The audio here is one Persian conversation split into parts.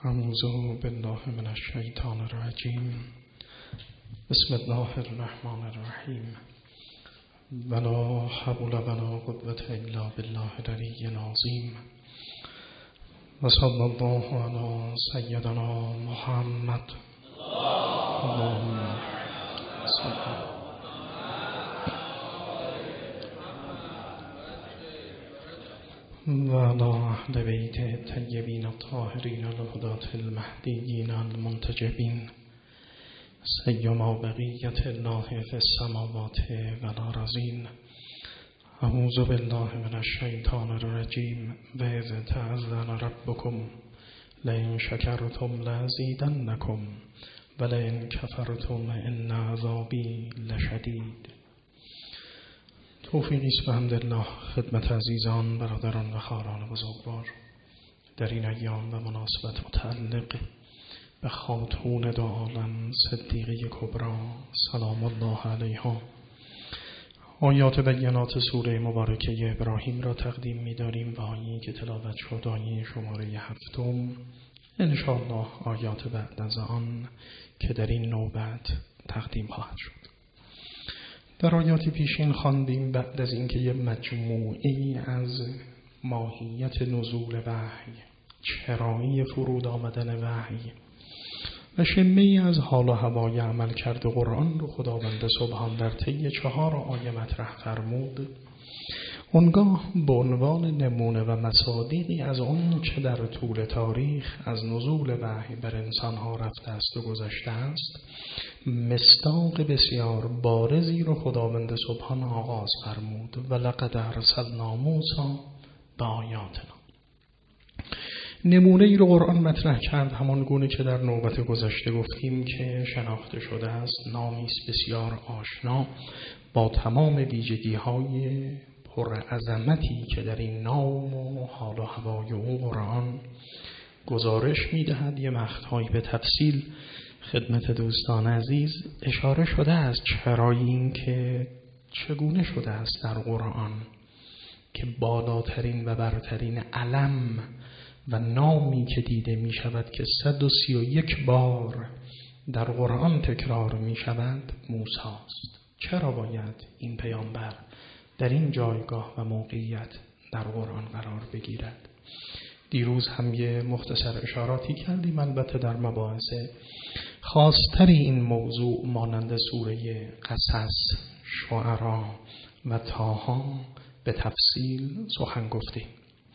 اعوذ بالله من الشیطان الرجیم. بسم الله الرحمن الرحیم. ولا حول ولا قوة الا بالله العلی العظیم. و صلی الله علی سیدنا محمد. اللهم صل و علی اهل بیت الطیبین الطاهرین الهداة المهدیین المنتجبین سیما بقیة الله فی السماوات والارضین. اعوذ بالله من الشیطان الرجیم. و اذ تأذن ربکم لئن شکرتم لأزیدنکم ولئن کفرتم ان عذابی لشدید. توفیقی است بحمدالله خدمت عزیزان، برادران و خواهران بزرگوار در این ایام و مناسبت متعلق به خاتون دو عالم صدیقه کبری سلام الله علیها آیات بینات سوره مبارکه ابراهیم را تقدیم می‌داریم و آیه‌ای که تلاوت شد آیه شماره 7 انشاءالله آیات بعد از آن که در این نوبت تقدیم خواهد شد. در آیات پیشین خواندیم بعد از اینکه یه مجموعه‌ای از ماهیت نزول وحی، چرایی فرود آمدن وحی و شمه‌ای از حال و هوای عمل کرده قرآن رو خداوند سبحان در طی 4 آیه مطرح فرمود. اونگاه به عنوان نمونه و مصادیقی از اون که در طول تاریخ از نزول وحی بر انسانها رفته است و گذشته است، مصداق بسیار بارزی رو خداوند سبحان آغاز فرمود. و لقد ارسلنا موسی بآیاتنا. نمونه ای رو قرآن مطرح کرد همان گونه که در نوبت گذشته گفتیم که شناخته شده است. نامی است بسیار آشنا با تمام ویژگی‌های پر عظمتی که در این نام و حال و هوای او قرآن گزارش می‌دهد. یه مقطعی به تفصیل خدمت دوستان عزیز اشاره شده است. چرای این که چگونه شده است در قرآن که بالاترین و برترین علم و نامی که دیده می شود که 131 بار در قرآن تکرار می شود موسی است. چرا باید این پیامبر در این جایگاه و موقعیت در قرآن قرار بگیرد؟ دیروز هم یه مختصر اشاراتی کردیم. البته در مباحث خاصتر این موضوع مانند سوره قصص، شعرا و طه به تفصیل سخن گفتیم.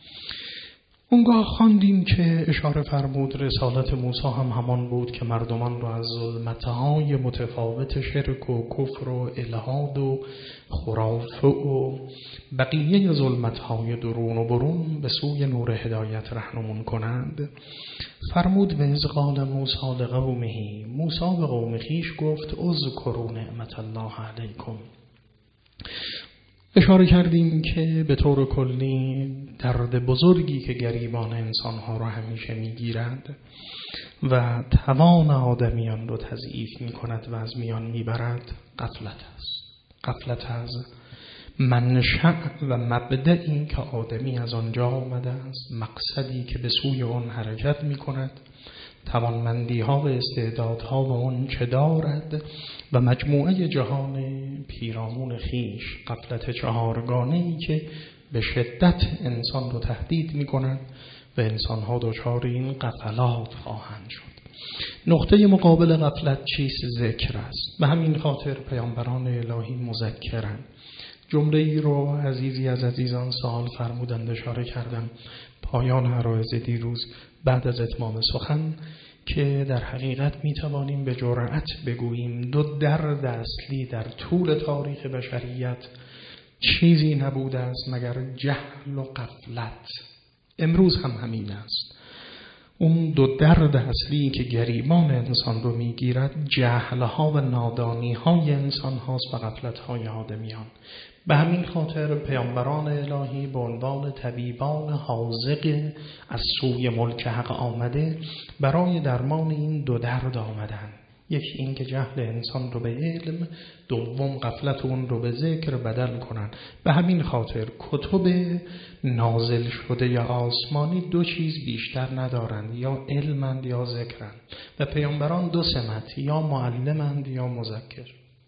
اونگاه خواندیم که اشاره فرمود رسالت موسی هم همان بود که مردمان را از ظلمت‌های متفاوت شرک و کفر و الحاد و خرافه و بقیه ظلمت‌های درون و برون به سوی نور هدایت رهنمون کنند. فرمود و اذ قال موسی لقومه، موسی به قوم خویش گفت اذکروا نعمت الله علیکم. اشاره کردیم که به طور کلی درد بزرگی که گریبان انسانها را همیشه میگیرد و توان آدمیان را تضعیف میکند و از میان میبرد غفلت است. غفلت از منشأ و مبدئی که آدمی از آنجا آمده است، مقصدی که به سوی آن حرکت میکند، توانمندی ها و استعدادها و اون چه دارد و مجموعه جهان پیرامون خیش. غفلت 4گانه‌ای که به شدت انسان رو تهدید می کند و انسانها دچار این غفلات خواهند شد. نقطه مقابل غفلت چیست؟ ذکر است. به همین خاطر پیامبران الهی مذکرند. جمله ای رو عزیزی از عزیزان سوال فرمودند، اشاره کردم پایان عرایض دیروز بعد از اتمام سخن که در حقیقت می توانیم به جرأت بگوییم 2 درد اصلی در طول تاریخ بشریت چیزی نبوده است مگر جهل و غفلت. امروز هم همین است. اون 2 درد اصلی که گریبان انسان رو می گیرد جهلها و نادانی‌های انسان هاست و غفلت‌های آدمیان. به همین خاطر پیامبران الهی به عنوان طبیبان حاذق از سوی ملک حق آمده برای درمان این 2 درد آمدند. یکی این که جهل انسان رو به علم، دوم غفلت اون رو به ذکر بدل کنن. به همین خاطر کتب نازل شده یا آسمانی دو چیز بیشتر ندارند، یا علمند یا ذکرند، و پیامبران دو سمت، یا معلمند یا مذکر.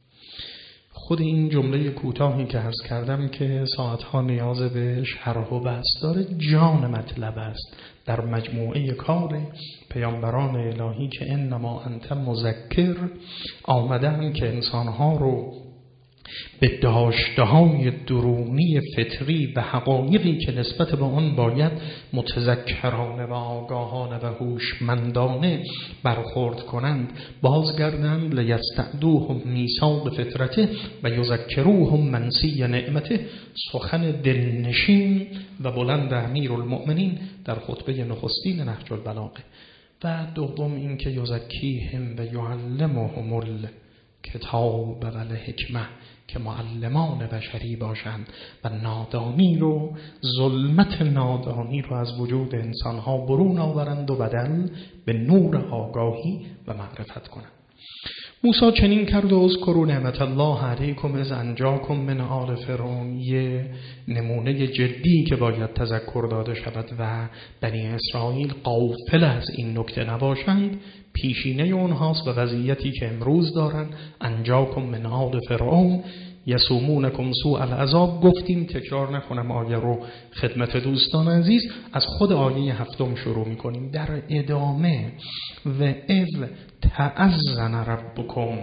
خود این جمله کوتاهی که عرض کردم که ساعتها نیاز به شرح و بحث داره، جان مطلب است در مجموعه کار پیامبران الهی که انما انت مذکر آمدن که انسانها رو به داشته‌های درونی فطری و حقایقی که نسبت به آن باید متذکرانه و آگاهانه و هوشمندانه برخورد کنند بازگردند. لیستعدوهم میثاق فطرته و یذکروهم منسی نعمته، سخن دلنشین و بلند امیرالمؤمنین در خطبه نخستین نهج البلاغه. و دوم این که یزکیهم و یعلمهم الکتاب و الحکمه، که معلمان بشری باشند و نادانی رو، ظلمت نادانی رو از وجود انسانها برون آورند و بدل به نور آگاهی و معرفت کنند. موسی چنین کرد و اذکروا نعمت الله علیکم اذ انجاکم من آل فرعون. یه نمونه جدی که باید تذکر داده شود و بنی اسرائیل غافل از این نکته نباشند پیشینه اونهاست و وضعیتی که امروز دارن. انجاکم من آل فرعون یسومونکم سوء العذاب. گفتیم تکرار نکنم آیه رو خدمت دوستان عزیز، از خود آیه 7 شروع میکنیم. در ادامه و اذ تأذن ربکم،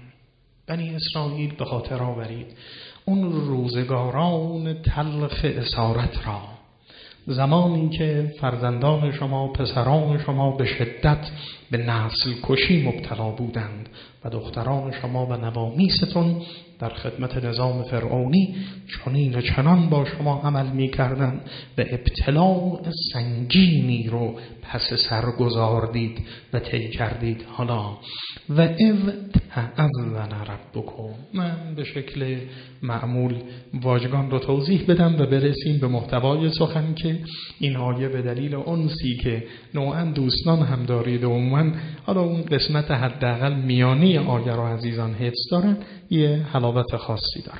بنی اسرائیل به خاطر آورید اون روزگاران تلخ اسارت را، زمانی که فرزندان شما، پسران شما به شدت به نسل کشی مبتلا بودند و دختران شما و نوامیستون در خدمت نظام فرعونی چنین و چنان با شما عمل می کردند و ابتلاء سنگینی رو پس سر گذاردید و طی کردید. حالا و اذ تأذن ربکم، من به شکل معمول واژگان رو توضیح بدم و برسیم به محتوای سخن که این آیه به دلیل انسی که نوعا دوستان هم دارید و عموما حالا اون قسمت حداقل میانی آیه رو عزیزان حفظ دارن، یه حلاوت خاصی داره.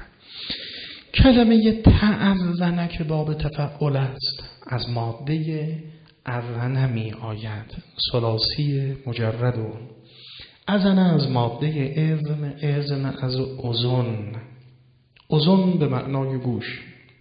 کلمه تأذن که باب تفعول است از ماده اذن می آید، ثلاثی مجرد. و اذن از ماده اذن، اذن از اذن، اذن به معنای گوش.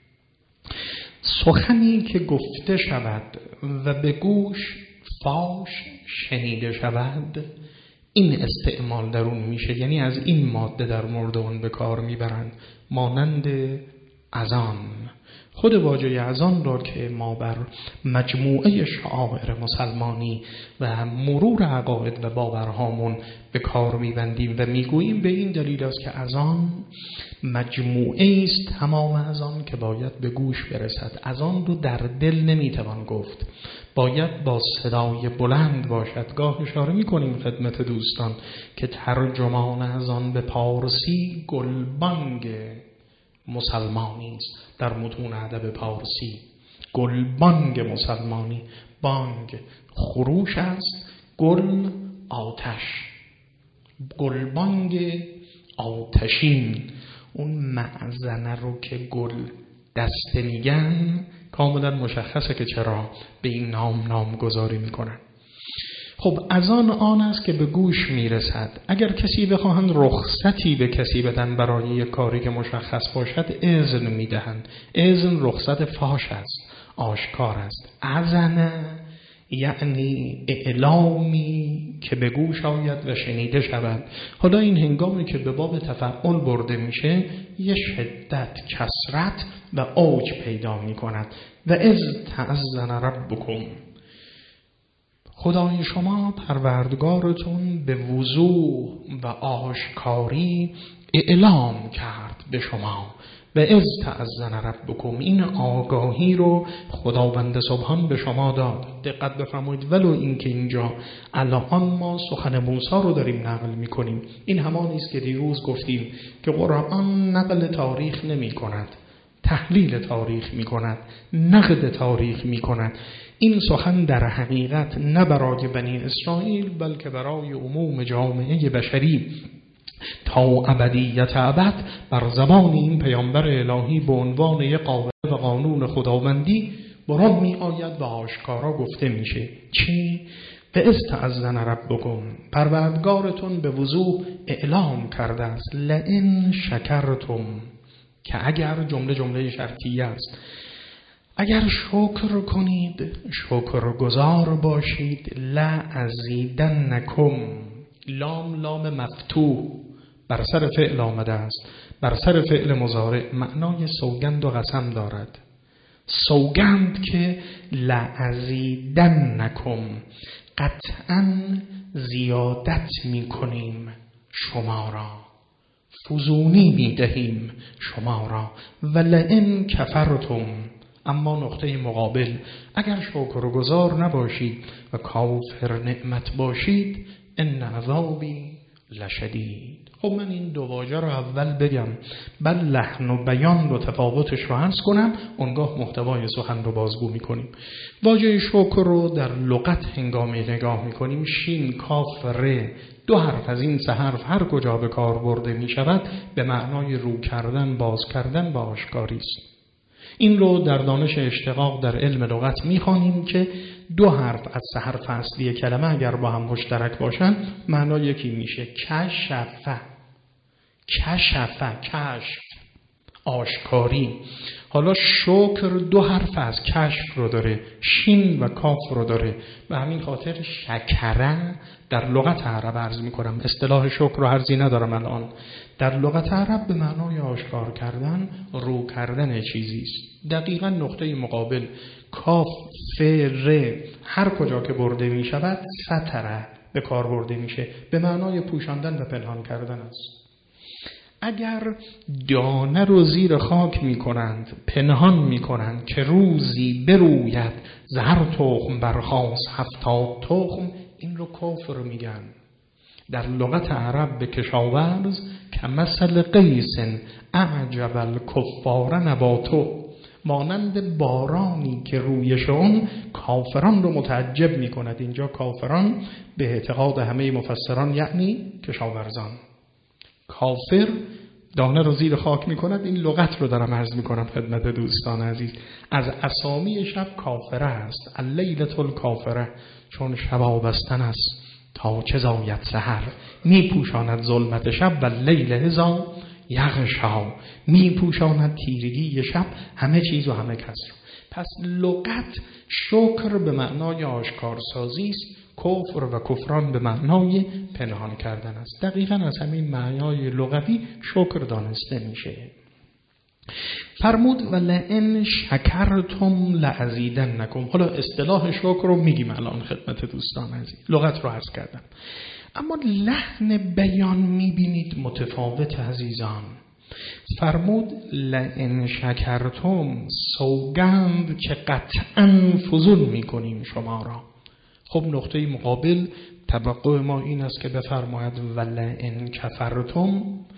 سخنی که گفته شود و به گوش فاش شنیده شود، این استعمال در اون میشه، یعنی از این ماده در مورد اون به کار میبرند، مانند اذان. خود واژه اذان را که ما بر مجموعه شعائر مسلمانی و مرور عقاید و باورهامون به کار میبندیم و میگوییم به این دلیل است که اذان مجموعه است، تمام اذان که باید به گوش برسد. اذان رو در دل نمیتوان گفت، باید با صدای بلند باشد. گاه اشاره میکنیم خدمت دوستان که ترجمان اذان به پارسی گلبانگ مسلمانی است. در متون ادب پارسی گلبانگ مسلمانی، بانگ خروش است، گل آتش، گلبانگ آتشین. اون معزنه رو که گل دسته میگن کاملا مشخصه که چرا به این نامگذاری میکنن. خب اذان آن است که به گوش میرسد. اگر کسی بخواهند رخصتی به کسی بدن برای یک کاری که مشخص باشد اذن میدهند. اذن رخصت فاش است، آشکار است. اذن یعنی اعلامی که به گوش آید و شنیده شود. حالا این هنگامی که به باب تفعول برده میشه یه شدت، کثرت و اوج پیدا میکند. و اذ تأذن ربکم، خدای شما پروردگارتون به وضوح و آشکاری اعلام کرد به شما. و اذ تأذن ربکم، این آگاهی رو خداوند سبحان به شما داد. دقت بفرمایید، ولو این که اینجا الان ما سخن موسی رو داریم نقل میکنیم، این همانی است که دیروز گفتیم که قرآن نقل تاریخ نمی کند، تحلیل تاریخ می کند، نقد تاریخ می کند. این سخن در حقیقت نه برای بنی اسرائیل بلکه برای عموم جامعه بشری تا ابدیت ابد بر زبان این پیامبر الهی به عنوان یک قاعده و قانون خداوندی برام می آید و آشکارا گفته میشه. چی؟ به استعذن ربکم، پروردگارتون به وضوح اعلام کرده است لئن شکرتم، که اگر جمله شرطیه است، اگر شکر کنید، شکر گزار باشید، لازیدنکم، لام مفتوح بر سر فعل آمده است، بر سر فعل مضارع، معنای سوگند و قسم دارد. سوگند که لازیدنکم، قطعا زیادت می کنیم شما را، فزونی می دهیم شما را. ولئن کفرتم، اما نقطه مقابل، اگر شکرگزار نباشید و کافر نعمت باشید، ان عذابی لشدید. خب من این دو واژه رو اول بگم، بعد لحن و بیان و تفاوتش رو عرض کنم، اونگاه محتوای سخن رو بازگو میکنیم. واژه شکر رو در لغت هنگامی نگاه میکنیم، شین کاف ر، دو حرف از این سه حرف هر کجا به کار برده میشود به معنای رو کردن، باز کردن و آشکاری است. این رو در دانش اشتقاق در علم لغت میخوانیم که دو حرف از سه حرف اصلی کلمه اگر با هم مشترک باشن معنای یکی میشه. کشف، کشف، آشکاری. حالا شکر دو حرف از کشف رو داره، شین و کاف رو داره، و همین خاطر شکره در لغت عرب عرض میکنم، اصطلاح شکر رو عرضی ندارم الان، در لغت عرب به معنای آشکار کردن، رو کردن چیزی است. دقیقا نقطه مقابل کاف ر هر کجا که برده می شود ستره به کار برده میشه، به معنای پوشاندن و پنهان کردن است. اگر دانه رو زیر خاک می کنند، پنهان می کنند که روزی بروید زهر تخم برخاست 70 تخم، این رو کفر میگن. در لغت عرب به کشاورز که مثل قیس اعجب الکفار نباتو، مانند بارانی که رویشون کافران رو متعجب می کند. اینجا کافران به اعتقاد همه مفسران یعنی کشاورزان. کافر دانه رو زیر خاک می کند، این لغت رو دارم عرض می کنم خدمت دوستان عزیز. از اسامی شب کافره است، اللیلة الکافره، چون شب آبستن است تا چه زاید سحر، می پوشاند ظلمت شب و لیل اذا یغشا، می پوشاند تیرگی شب همه چیز و همه کس رو. پس لغت شکر به معنای آشکارسازی است، کفر و کفران به معنای پنهان کردن است. دقیقاً از همین معنای لغوی شکر دانسته میشه. فرمود ولئن شکرتم لازیدنکم. حالا اصطلاح شکر رو میگیم الان خدمت دوستان عزیز، لغت رو عرض کردم، اما لحن بیان میبینید متفاوت عزیزان. فرمود لئن شکرتم، سوگند که قطعاً فزون میکنیم شما را. خب نقطه مقابل توقع ما این است که بفرماید ولئن کفرتم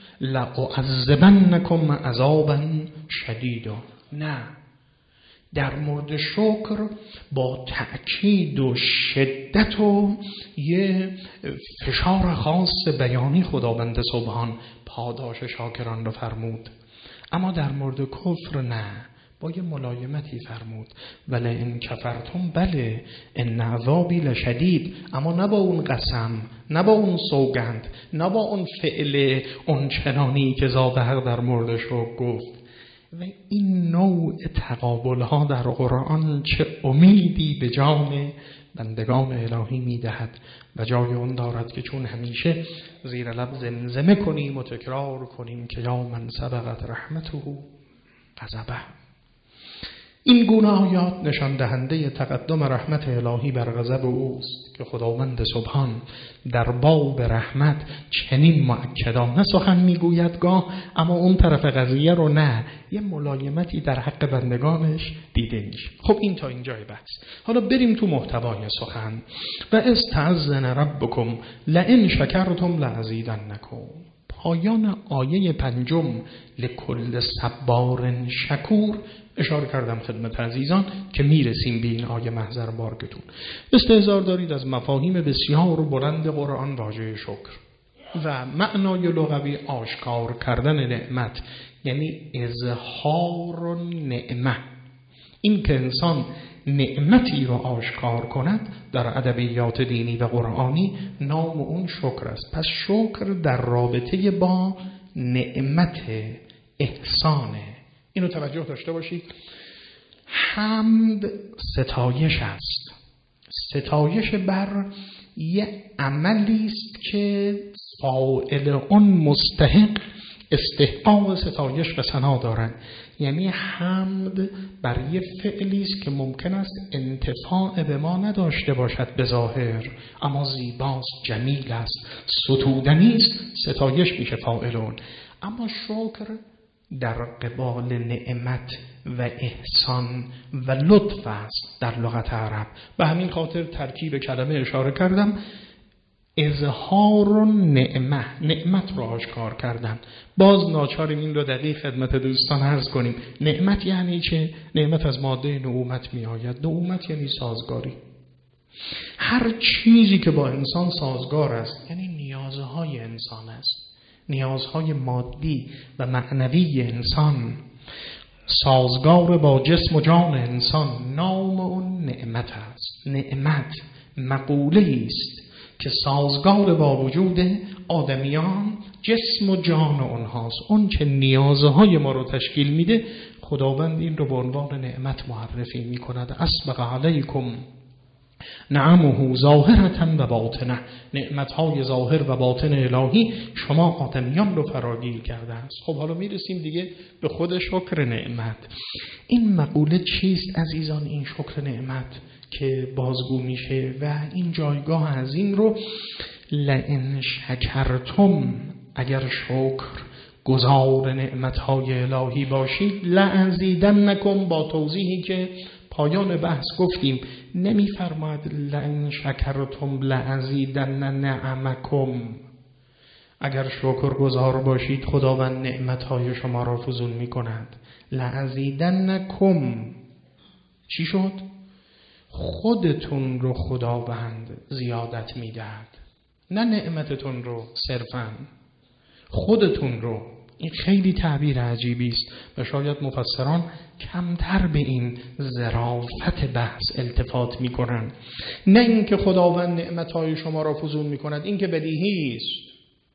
لأعذبنکم عذابا شدیدا. نه، در مورد شکر با تأکید و شدت و یه فشار خاص بیانی خداوند سبحان پاداش شاکران رو فرمود، اما در مورد کفر نه، با یه ملایمتی فرمود ولئن کفرتم، بله ان عذابی لشدید، اما نه با اون قسم، نه با اون سوگند، نه با اون فعل اون چنانی که ذات حق در موردش رو گفت. و این نوع تقابل ها در قرآن چه امیدی به جان بندگان الهی میدهد و جای اون دارد که چون همیشه زیر لب زمزمه کنیم و تکرار کنیم که یا من سبقت رحمته غضبه. این گونه آیات نشان دهنده تقدم رحمت الهی بر غضب اوست که خداوند سبحان در باب رحمت چنین مؤکدانه سخن میگوید گاه، اما اون طرف قضیه رو نه، یه ملایمتی در حق بندگانش دیده میشه. خب این تا اینجای بحث. حالا بریم تو محتوای سخن. و استعذن ربکم لئن شکرتم لازیدنکم. پایان آیه 5 لکل صبار شکور اشاره کردم خدمت عزیزان که میرسیم به این آیه محضر بارگتون. استحضار دارید از مفاهیم بسیار بلند قرآن واژه شکر و معنای لغوی آشکار کردن نعمت، یعنی اظهار نعمت. این که انسان نعمتی رو آشکار کند در ادبیات دینی و قرآنی نام اون شکر است. پس شکر در رابطه با نعمت احسانه. اینو توجه داشته باشید. حمد ستایش است، ستایش بر یه عملی است که فاعل اون مستحق استحقاق ستایش و ثنا دارند. یعنی حمد بر یه فعلی است که ممکن است انتفاع به ما نداشته باشد به ظاهر، اما زیباست، جمیل است، ستودنی است، ستایش میشه فاعل اون. اما شکر در قبال نعمت و احسان و لطف است در لغت عرب. به همین خاطر ترکیب کلمه اشاره کردم، اظهار نعمت رو آشکار کردن. باز ناچاریم این رو دقیق خدمت دوستان عرض کنیم. نعمت یعنی چه؟ نعمت از ماده نعومت می آید. نعومت یعنی سازگاری. هر چیزی که با انسان سازگار است یعنی نیازهای انسان است، نیازهای مادی و معنوی انسان سازگار با جسم و جان انسان، نام اون نعمت است. نعمت مقوله است که سازگار با وجود آدمیان جسم و جان اونهاست. اون که نیازهای ما رو تشکیل میده خداوند این رو به عنوان نعمت معرفی میکند. اسبغ علیکم نعمه ظاهرة و باطنه، نعمتهای ظاهر و باطن الهی شما آدمیان رو فراگیر کرده است. خب حالا میرسیم دیگه به خود شکر نعمت. این مقوله چیست عزیزان؟ این شکر نعمت که بازگو میشه و این جایگاه عظیم رو لئن شکرتم، اگر شکر گزار نعمتهای الهی باشید، لازیدنکم، با توضیحی که پایان بحث گفتیم نمیفرماید لئن شکرتم لازیدن نعمکم. اگر شکر گزار باشید خداوند نعمتهای شما را فزون میکند. لازیدنکم چی شد؟ خودتون رو خداوند زیادت میدهد، نه نعمتتون رو صرفاً، خودتون رو. این خیلی تعبیر عجیبی است و شاید مفسران کمتر به این ظرافت بحث التفات میکنن. نه اینکه خداوند نعمتهای شما را فزون میکند، این که بدیهی است.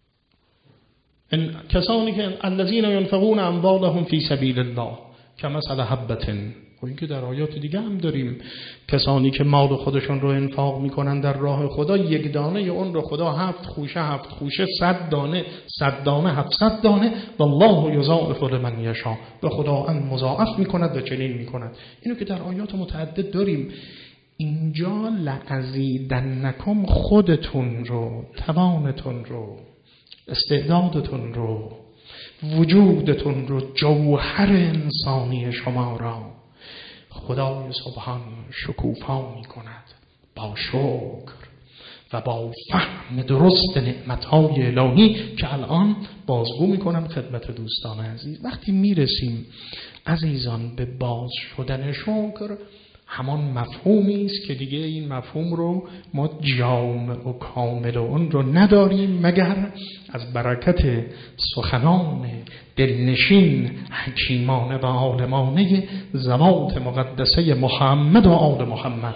کسانی که الذین ينفقون اموالهم فی سبیل الله کمثل حبة، و این که در آیات دیگه هم داریم، کسانی که مال خودشون رو انفاق میکنن در راه خدا، یک دانه اون رو خدا 7 خوشه 100 دانه 700 دانه والله یضاعف لمن یشاء، و خدا ان مضاعف میکند و چنین میکند. اینو که در آیات متعدد داریم. اینجا لازیدنکم، خودتون رو، توانتون رو، استعدادتون رو، وجودتون رو، جوهر انسانی شما را خدای سبحان شکوفا می کند با شکر و با فهم درست نعمتهای الهی که الان بازگو می کنم خدمت دوستان عزیز. وقتی می رسیم عزیزان به باز شدن شکر، همان مفهومی است که دیگه این مفهوم رو ما جامع و کامل اون رو نداریم مگر از برکت سخنان دلنشین حکیمانه و عالمانه ذوات مقدسه محمد و آل محمد.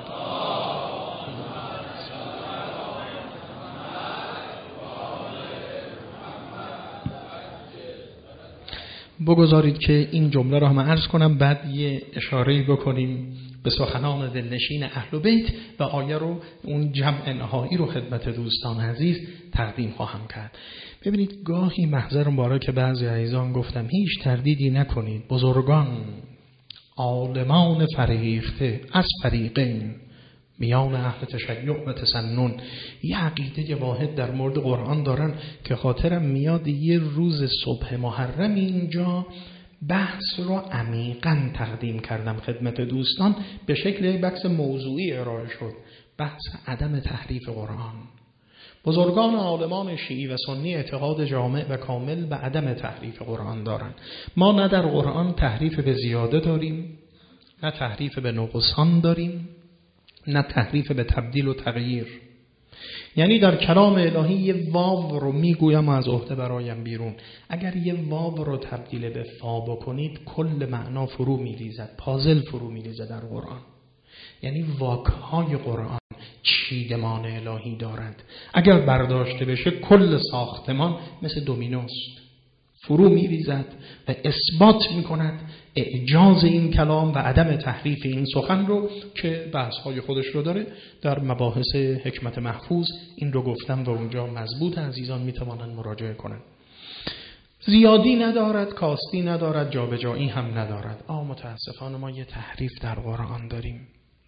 بگذارید که این جمله رو هم عرض کنم، بعد یه اشاره‌ای بکنیم به سخنان دلنشین اهل بیت و آیه رو، اون جمع نهایی رو خدمت دوستان عزیز تقدیم خواهم کرد. ببینید گاهی محضر مبارک که بعضی عزیزان گفتم هیچ تردیدی نکنید، بزرگان عالمان فریخته از فریقین میان اهل تشیع و تسنن یه عقیده واحد در مورد قرآن دارن که خاطرم میاد یه روز صبح محرم اینجا بحث رو عمیقاً تقدیم کردم خدمت دوستان، به شکل بحث موضوعی ارائه شد، بحث عدم تحریف قرآن. بزرگان عالمان شیعی و سنی اعتقاد جامع و کامل به عدم تحریف قرآن دارند. ما نه در قرآن تحریف به زیاده داریم، نه تحریف به نقصان داریم، نه تحریف به تبدیل و تغییر. یعنی در کلام الهی یه واو رو میگویم از عهده برایم بیرون، اگر یه واو رو تبدیل به فا بکنید کل معنا فرو میریزد، پازل فرو میریزد در قرآن. یعنی واکهای قرآن چیدمان الهی دارد، اگر برداشته بشه کل ساختمان مثل دومینوست فرو میریزد و اثبات میکند اعجاز این کلام و عدم تحریف این سخن رو که بحث‌های خودش رو داره. در مباحث حکمت محفوظ این رو گفتم و اونجا مضبوط، عزیزان میتوانند مراجعه کنند. زیادی ندارد، کاستی ندارد، جابجایی هم ندارد. متاسفانه ما یه تحریف در قرآن داریم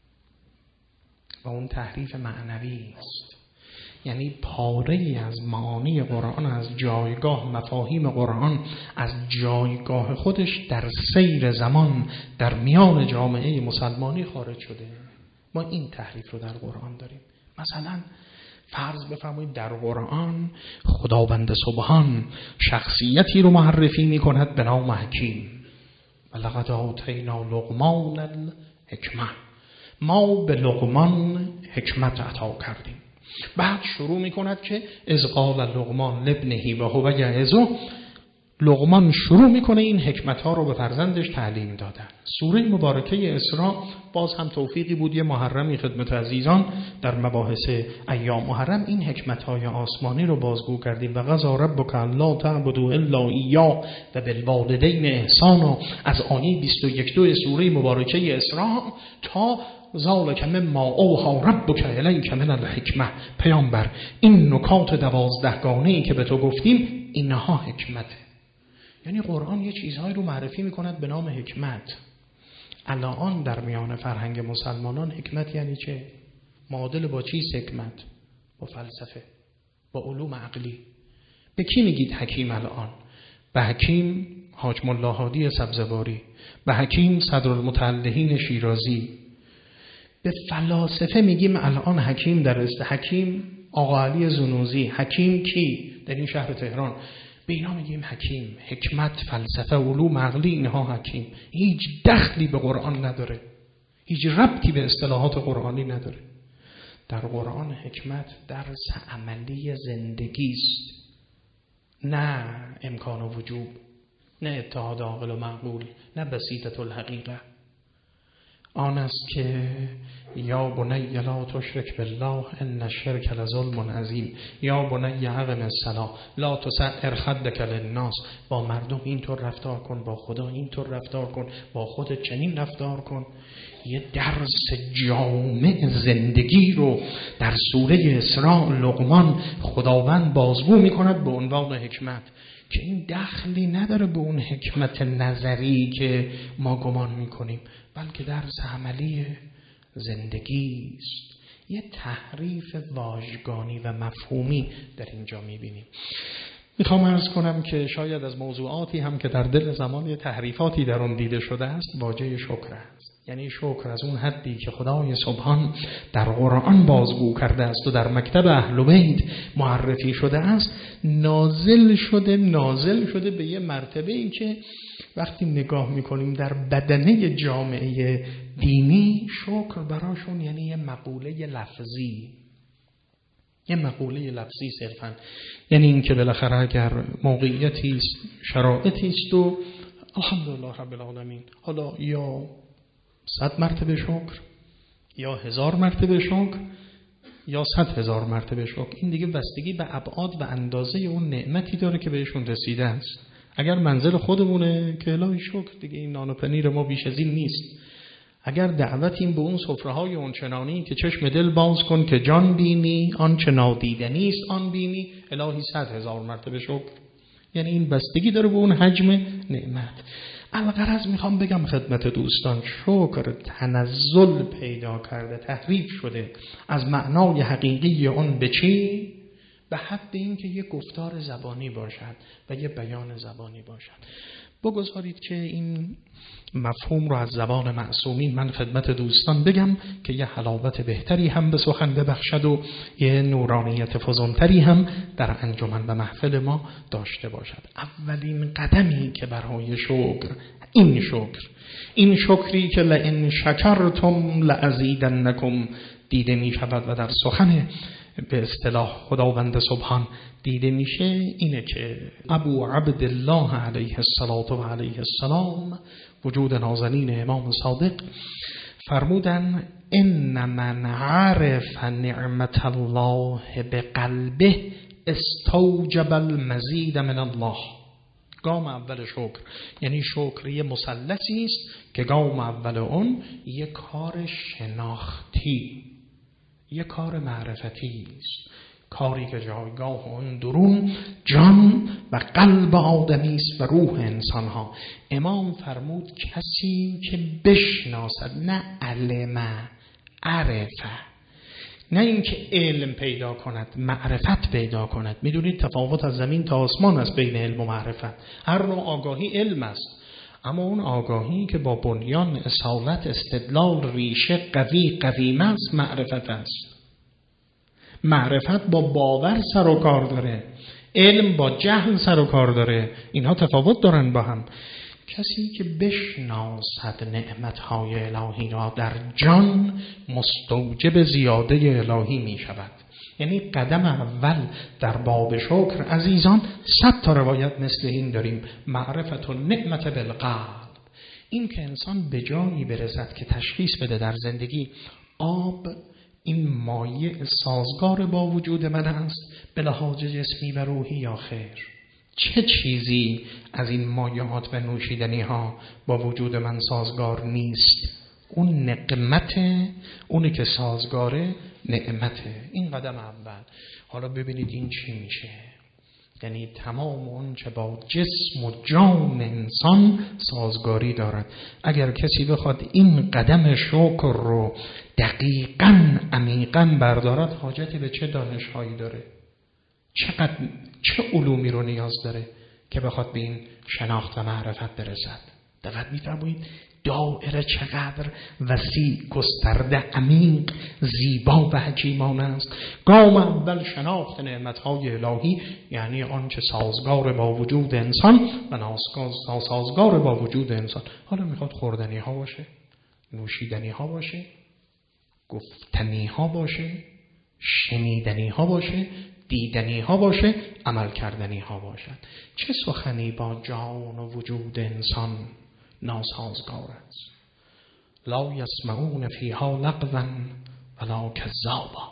و اون تحریف معنوی است. یعنی پاره‌ای از معانی قرآن، از جایگاه مفاهیم قرآن، از جایگاه خودش در سیر زمان در میان جامعه مسلمانی خارج شده. ما این تحریف رو در قرآن داریم. مثلا فرض بفرمایید در قرآن خداوند سبحان شخصیتی رو معرفی می‌کند به نام حکیم. ولقد آتینا لقمان الحکمة، ما به لقمان حکمت عطا کردیم. بعد شروع میکند که اذ قال لقمان لابنه و هو یعظه، لقمان شروع میکنه این حکمت ها رو به فرزندش تعلیم دادن. سوره مبارکه اسراء باز هم توفیقی بود یه محرمی خدمت عزیزان در مباحث ایام محرم این حکمت های آسمانی رو بازگو کردیم. و قضی ربک الا تعبدوا الا ایاه و بالوالدین احسانا، از آیه 21 سوره مبارکه اسراء تا ذالک مما اوحی ربک الیک من الحکمه. پیامبر این نکات 12 گانه‌ای که به تو گفتیم اینها حکمته. یعنی قرآن یه چیزهایی رو معرفی میکند به نام حکمت. الان در میان فرهنگ مسلمانان حکمت یعنی چه؟ معادل با چیست حکمت؟ با فلسفه، با علوم عقلی. به کی میگید حکیم الان؟ به حکیم حاج ملا هادی سبزواری، به حکیم صدرالمتعلهین شیرازی. به فلاسفه میگیم الان حکیم در حکیم آقا علی زنوزی. حکیم کی؟ در این شهر تهران. به اینا میگیم حکیم. حکمت، فلسفه، علوم عقلی، اینها حکیم. هیچ دخلی به قرآن نداره، هیچ ربطی به اصطلاحات قرآنی نداره. در قرآن حکمت درس عملی زندگی است، نه امکان و وجوب، نه اتحاد عاقل و معقول، نه بسیطة الحقیقه. آن است که یا بنی لا تشرک بالله ان الشرک لظلم عظیم، یا بنی اقم الصلاة لا تسعر خدک للناس. با مردم اینطور رفتار کن، با خدا اینطور رفتار کن، با خودت چنین رفتار کن. یه درس جامع زندگی رو در سوره اسراء لقمان خداوند بازگو میکند به عنوان حکمت، که این دخلی نداره به اون حکمت نظری که ما گمان میکنیم، بلکه درس عملی زندگی است. یه تحریف واژگانی و مفهومی در اینجا میبینیم. میخوام عرض کنم که شاید از موضوعاتی هم که در دل زمان تحریفاتی در اون دیده شده است واژه شکر است. یعنی شکر از اون حدی که خدای سبحان در قرآن بازگو کرده است و در مکتب اهل بیت معرفی شده است، نازل شده به یه مرتبه ای که وقتی نگاه میکنیم در بدنه جامعه دینی، شکر براشون یعنی یه مقوله لفظی صرفا. یعنی این که بالاخره اگر موقعیتی است، شرایطی است و الحمدلله رب العالمین، حالا یا 100 مرتبه شکر، یا 1000 مرتبه شکر، یا 100,000 مرتبه شکر، این دیگه بستگی به ابعاد و اندازه اون نعمتی داره که بهشون رسیده است. اگر منزل خودمونه که الهی شکر دیگه، این نان و پنیر ما بیش از این نیست. اگر دعوتیم به اون سفره‌های اونچنانی که چشم دل باز کن که جان بینی، آنچه نادیدنی است آن بینی، الهی 100,000 مرتبه شکر. یعنی این بستگی داره به اون حجم نعمت. الغرض میخوام بگم خدمت دوستان، شکر تنزل پیدا کرده، تحریف شده از معنای حقیقی اون به چی؟ به حد این که یه گفتار زبانی باشد و یه بیان زبانی باشد. بگذارید که این مفهوم رو از زبان معصومین من خدمت دوستان بگم که یه حلاوت بهتری هم به سخن ببخشد و یه نورانیت فزونتری هم در انجمن و محفل ما داشته باشد. اولین قدمی که برای شکر این شکری که لئن شکرتم لازیدنکم دیده می شود و در سخن به اصطلاح خداوند سبحان دیده میشه، اینه که ابو عبدالله علیه الصلاة و علیه السلام، وجود نازنین امام صادق، فرمودن ان من عرف نعمت الله بقلبه استوجب المزید من الله. گام اول شکر، یعنی شکر یه مثلثی است که گام اول اون یه کار شناختی، یه کار معرفتی است، کاری که جایگاه اون درون جان و قلب آدمی است و روح انسانها. امام فرمود کسی که بشناسد، نه علم عرفه، نه اینکه علم پیدا کند، معرفت پیدا کند. میدونید تفاوت از زمین تا آسمان است بین علم و معرفت. هر نوع آگاهی علم است، اما اون آگاهی که با بنیان اصالت، استدلال، ریشه قوی است، معرفت است. معرفت با باور سر و کار داره، علم با جهل سر و کار داره. اینها تفاوت دارن با هم. کسی که بشناسد نعمتهای الهی را در جان مستوجب زیاده الهی می شود. یعنی قدم اول در باب شکر عزیزان 100 تا روایت مثل این داریم. معرفت و نعمت بالقلب، این که انسان به جایی برسد که تشخیص بده در زندگی آب این مایع سازگار با وجود من است به لحاظ جسمی و روحی یا خیر. چه چیزی از این مایعات و نوشیدنی ها با وجود من سازگار نیست؟ اون نقمته، اونی که سازگاره نعمته. این قدم اول. حالا ببینید این چی میشه. یعنی تمام اون چه با جسم و جان انسان سازگاری دارد. اگر کسی بخواد این قدم شکر رو دقیقاً عمیقاً بردارد، حاجتی به چه دانش‌هایی داره؟ چه علومی رو نیاز داره که بخواد به این شناخت و معرفت برسد؟ دقت می‌فرمایید دایره چقدر وسیع، گسترده، عمیق، زیبا و حکیمانه است. گام اول شناخت نعمت‌های الهی، یعنی آنچه سازگار با وجود انسان و ناسازگار با وجود انسان. حالا میخواد خوردنی ها باشه، نوشیدنی ها باشه، گفتنی ها باشه، شنیدنی ها باشه، دیدنی ها باشه، عمل کردنی ها باشد. چه سخنی با جان و وجود انسان ناسازگار است. لا یسمعون فیها لغوا ولا کذابا.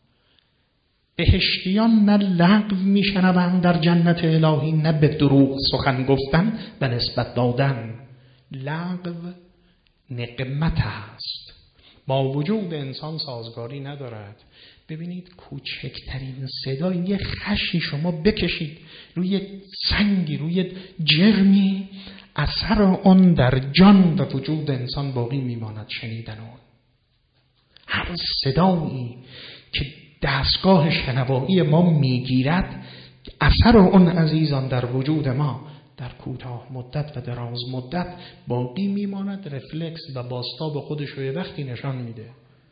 بهشتیان نه لغو میشنوند در جنت الهی، نه به دروغ سخن گفتن و نسبت دادن. لغو نقمت است، با وجود انسان سازگاری ندارد. ببینید کوچکترین صدای یه خشی شما بکشید روی سنگی، روی جرمی، اثر اون در جان و وجود انسان باقی میماند. شنیدن اون، هر صدایی که دستگاه شنوایی ما میگیرد، اثر اون عزیزان در وجود ما در کوتاه مدت و دراز مدت باقی میماند. رفلکس و بازتاب خودش رو یه وقتی نشان میده.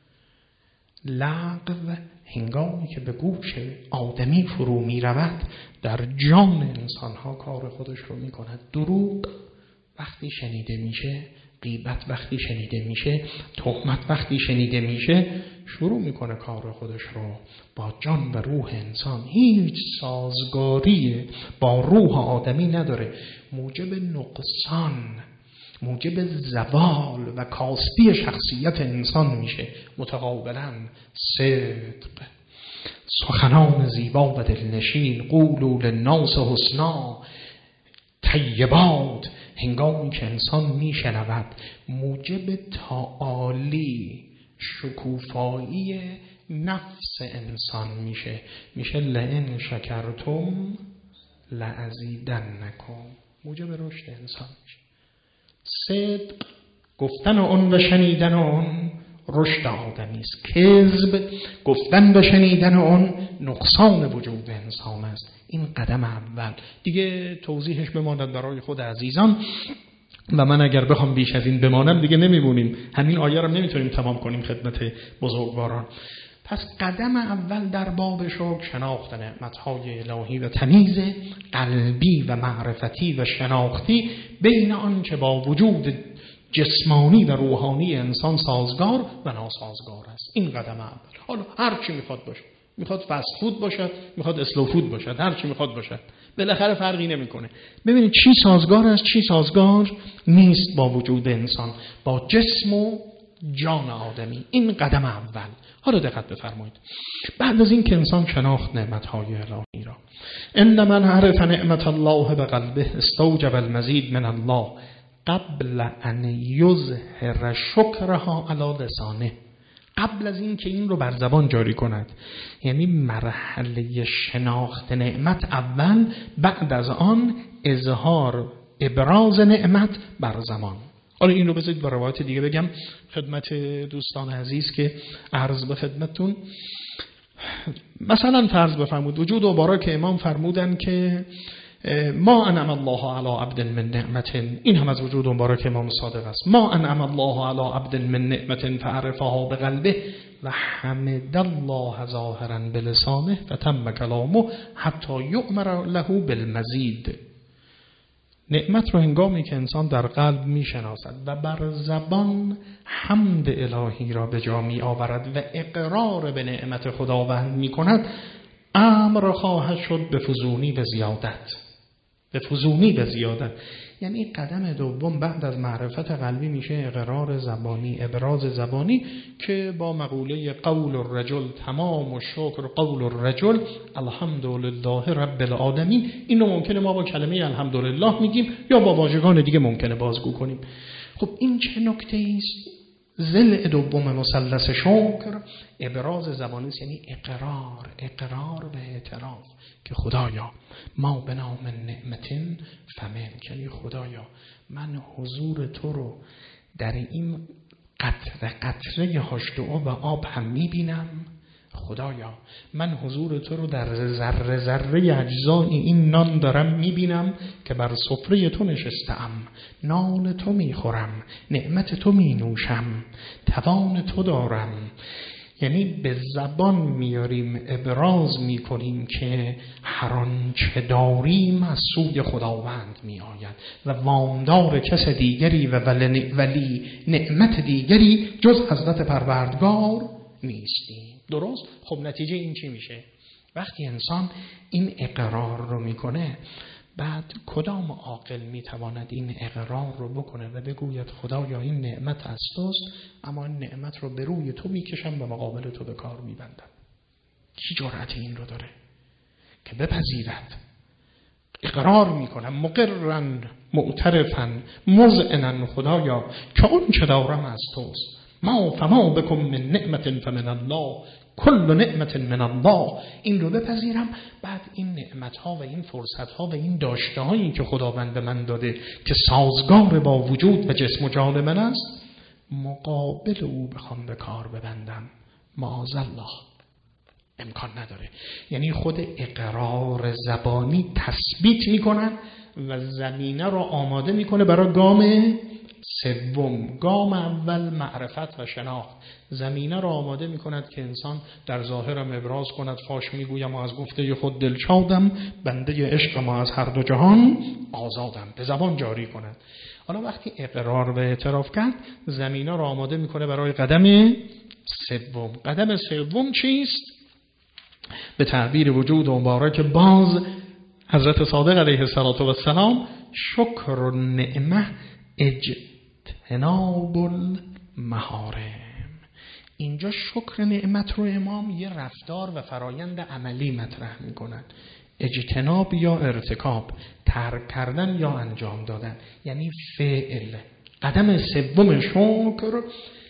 لغو هنگامی که به گوش آدمی فرو می رود در جان انسان ها کار خودش رو می کند. دروغ وقتی شنیده میشه، غیبت وقتی شنیده میشه، تهمت وقتی شنیده میشه، شروع میکنه کار خودش رو. با جان و روح انسان هیچ سازگاری با روح آدمی نداره. موجب نقصان، موجب زوال و کاستی شخصیت انسان میشه. متقابلا صدق، سخنان زیبا و دلنشین، قولوا للناس حسنا، طیبات، هنگامی که انسان میشنود موجب تعالی، شکوفایی نفس انسان میشه لئن شکرتم لازیدنکم، موجب رشد انسان میشه. صدق، گفتن اون و شنیدن اون، رشد آدمی است. کذب گفتن و شنیدن اون نقصان وجود انسان است. این قدم اول. دیگه توضیحش بماند برای خود عزیزان و من اگر بخوام بیش از این بمانم دیگه نمیمونیم. همین آیه رو نمیتونیم تمام کنیم خدمت بزرگواران. پس قدم اول در باب شکر شناخت نعمت‌های الهی و تمیز قلبی و معرفتی و شناختی بین آن که با وجود جسمانی و روحانی انسان سازگار و ناسازگار است. این قدم اول. حالا هر چی میخواد باشه، میخواد فست فود باشد، میخواد اسلو فود باشد، هر چی میخواد باشد، بالاخره فرقی نمیکنه. ببینید چی سازگار است، چی سازگار نیست با وجود انسان، با جسم و جان آدمی. این قدم اول. حالا دقت بفرمایید. بعد از این که انسان شناخت نعمت‌های الهی را، ان من عرف نعمت الله بقلبه استوجب المزید من الله قبل ان یظهر شکرها علی لسانه. قبل از این که این رو بر زبان جاری کند، یعنی مرحله شناخت نعمت اول، بعد از آن اظهار ابراز نعمت بر زبان. حالا این رو بذارید با روایت دیگه بگم خدمت دوستان عزیز که عرض به خدمتتون. مثلا فرض بفرمود وجود و بارا که امام فرمودن که ما انعم الله علی عبد من نعمت، این هم از وجود و بارا که امام صادق است. ما انعم الله علی عبد من نعمت فعرفها بقلبه و حمد الله ظاهرا بلسانه فتم کلامه حتی یؤمر له بالمزید. نعمت رو هنگامی که انسان در قلب میشناسد و بر زبان حمد الهی را به جا می آورد و اقرار به نعمت خداوند می کند، امر خواهد شد به فزونی به زیادت. به فزونی به زیادت. یعنی قدم دوم بعد از معرفت قلبی میشه اقرار زبانی، ابراز زبانی که با مقوله قول الرجل تمام و شکر قول الرجل الحمدلله رب العالمین. اینو ممکنه ما با کلمه الحمدلله میگیم یا با واژگان دیگه ممکنه بازگو کنیم. خب این چه نکته است؟ ضلع دوم مثلث شکر ابراز زبانی است، یعنی اقرار به اعتراف که خدایا ما به نام نعمتین فمن، یعنی خدایا من حضور تو رو در این قطره قطره H2O و آب هم میبینم. خدایا من حضور تو رو در ذره ذره اجزای این نان دارم میبینم که بر سفره تو نشستم، نان تو میخورم، نعمت تو مینوشم، توان تو دارم. یعنی به زبان میاریم، ابراز میکنیم که هر آنچه داریم از سوی خداوند میآید و وامدار کس دیگری و ولی نعمت دیگری جز حضرت پروردگار نیستیم. درست؟ خب نتیجه این چی میشه؟ وقتی انسان این اقرار رو میکنه، بعد کدام عاقل میتواند این اقرار رو بکنه و بگوید خدایا این نعمت از توست، اما این نعمت رو به روی تو میکشم و مقابل تو به کار میبندم؟ کی جرأت این رو داره که بپذیرد؟ اقرار میکنم مقرن معترفن مذعنن خدایا که اون چه دارم از توست، ما فما بکن من نعمت فمن الله کل نعمت من الله. این رو بپذیرم، بعد این نعمت‌ها و این فرصت‌ها و این داشته‌هایی که خداوند به من داده که سازگار با وجود و جسم و جان من است، مقابل او بخوام به کار ببندم، معاذالله امکان نداره. یعنی خود اقرار زبانی تثبیت میکنن و زمینه رو آماده میکنه برای گام سوم. گام اول معرفت و شناخت، زمینه را آماده می کند که انسان در ظاهرم ابراز کند فاش می گویم و از گفته خود دلشادم، بنده عشق ما از هر دو جهان آزادم، به زبان جاری کند. حالا وقتی اقرار و اعتراف کرد، زمینه را آماده می کنه برای قدم سوم. قدم سوم چیست؟ به تعبیر وجود مبارک باز حضرت صادق علیه السلام شکر النعمه اجتناب المحارم. اینجا شکر نعمت رو امام یه رفتار و فرایند عملی مطرح میکنن. اجتناب یا ارتکاب، ترک کردن یا انجام دادن، یعنی فعل. قدم سوم شکر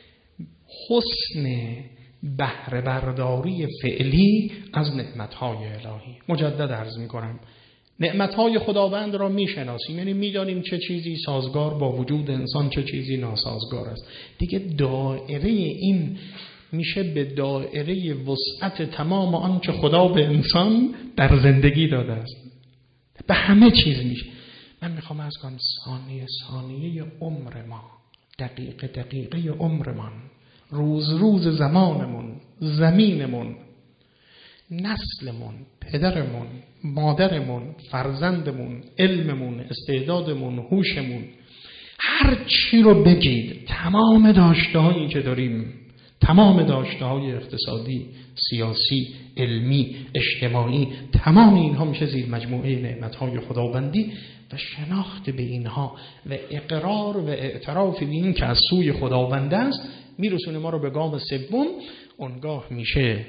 حسن بهره برداری فعلی از نعمتهای الهی. مجدد عرض میکنم، نعمتهای خداوند را میشناسیم، یعنی میدانیم چه چیزی سازگار با وجود انسان، چه چیزی ناسازگار است. دیگه دایره این میشه به دایره وسعت تمام آنچه خدا به انسان در زندگی داده است. به همه چیز میشه. من میخوام از کنم ثانیه ثانیه عمر ما، دقیقه دقیقه عمرمان، روز روز زمانمون، زمینمون، نسلمون، پدرمون، مادرمون، فرزندمون، علممون، استعدادمون، هوشمون، هر چی رو بگید، تمام داشته‌هایی که داریم، تمام داشته‌های اقتصادی، سیاسی، علمی، اجتماعی، تمام اینها میشه زیر مجموعه نعمت‌های خداوندی و شناخت به اینها و اقرار و اعتراف به این که از سوی خداوند است میرسونه ما رو به گام سوم. اونگاه میشه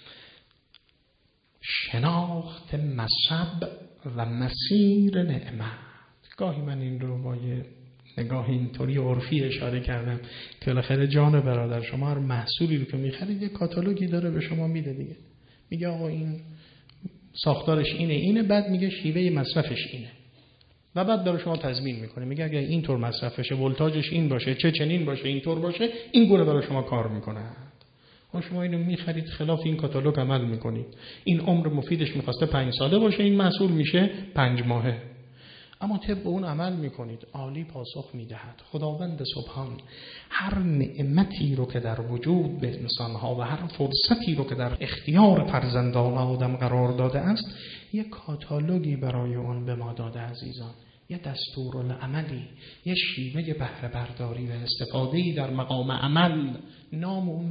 شناخت مصب و مسیر نعمت. گاهی من این رو با یه نگاه اینطوری عرفی اشاره کردم که بالاخره جان برادر شما هر محصولی رو که میخرید یه کاتالوگی داره به شما میده دیگه، میگه آقا این ساختارش اینه، بعد میگه شیوه مصرفش اینه و بعد برای شما تضمین میکنه، میگه اگه اینطور مصرف بشه، ولتاژش این باشه، چنین باشه، اینطور باشه، این گونه برای شما کار میکنه. شما اینو میخرید، خلاف این کاتالوگ عمل میکنید، این عمر مفیدش میخواسته 5 ساله باشه، این محصول میشه 5 ماهه، اما طبق اون عمل میکنید، عالی پاسخ میدهد. خداوند سبحان هر نعمتی رو که در وجود به انسانها و هر فرصتی رو که در اختیار فرزندان آدم قرار داده است، یک کاتالوگی برای اون به ما داده عزیزان، یه دستورالعملی، یه شیوه بهره برداری و استفاده‌ای در مقام عمل. نام اون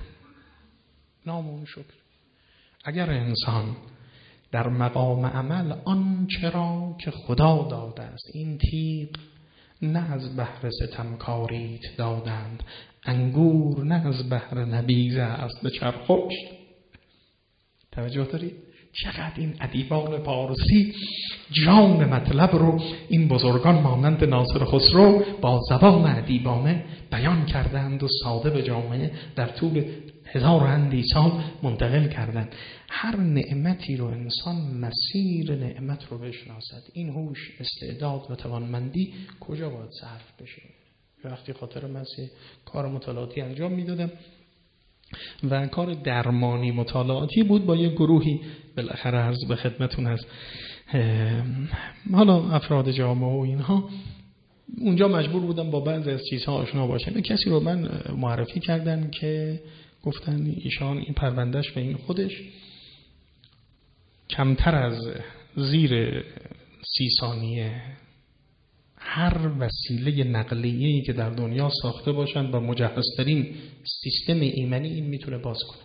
شکر. اگر انسان در مقام عمل آنچه را که خدا داده است، این تیغ نه از بهر ستمکاریت دادند، انگور نه از بهر نبیذ است به چرخشت. توجه دارید؟ چقدر این ادیبان پارسی جان مطلب رو این بزرگان مانند ناصر خسرو با زبان ادیبانه بیان کردند و ساده به جامعه در طول 1000 اندی سال منتقل کردند. هر نعمتی رو انسان مسیر نعمت رو بشناسد. این هوش، استعداد و توانمندی کجا باید صرف بشه؟ وقتی خاطر من کار مطالعاتی انجام میدادم و کار درمانی مطالعاتی بود با یه گروهی، بالاخره عرض به خدمتون از حالا افراد جامعه و اینها، اونجا مجبور بودم با بعضی از چیزها آشنا باشم. کسی رو من معرفی کردن که گفتن ایشان این پروندهش و این خودش کمتر از زیر 30 ثانیه هر وسیله نقلیه‌ای که در دنیا ساخته باشند با مجهزترین سیستم ایمنی این میتونه باز کنه.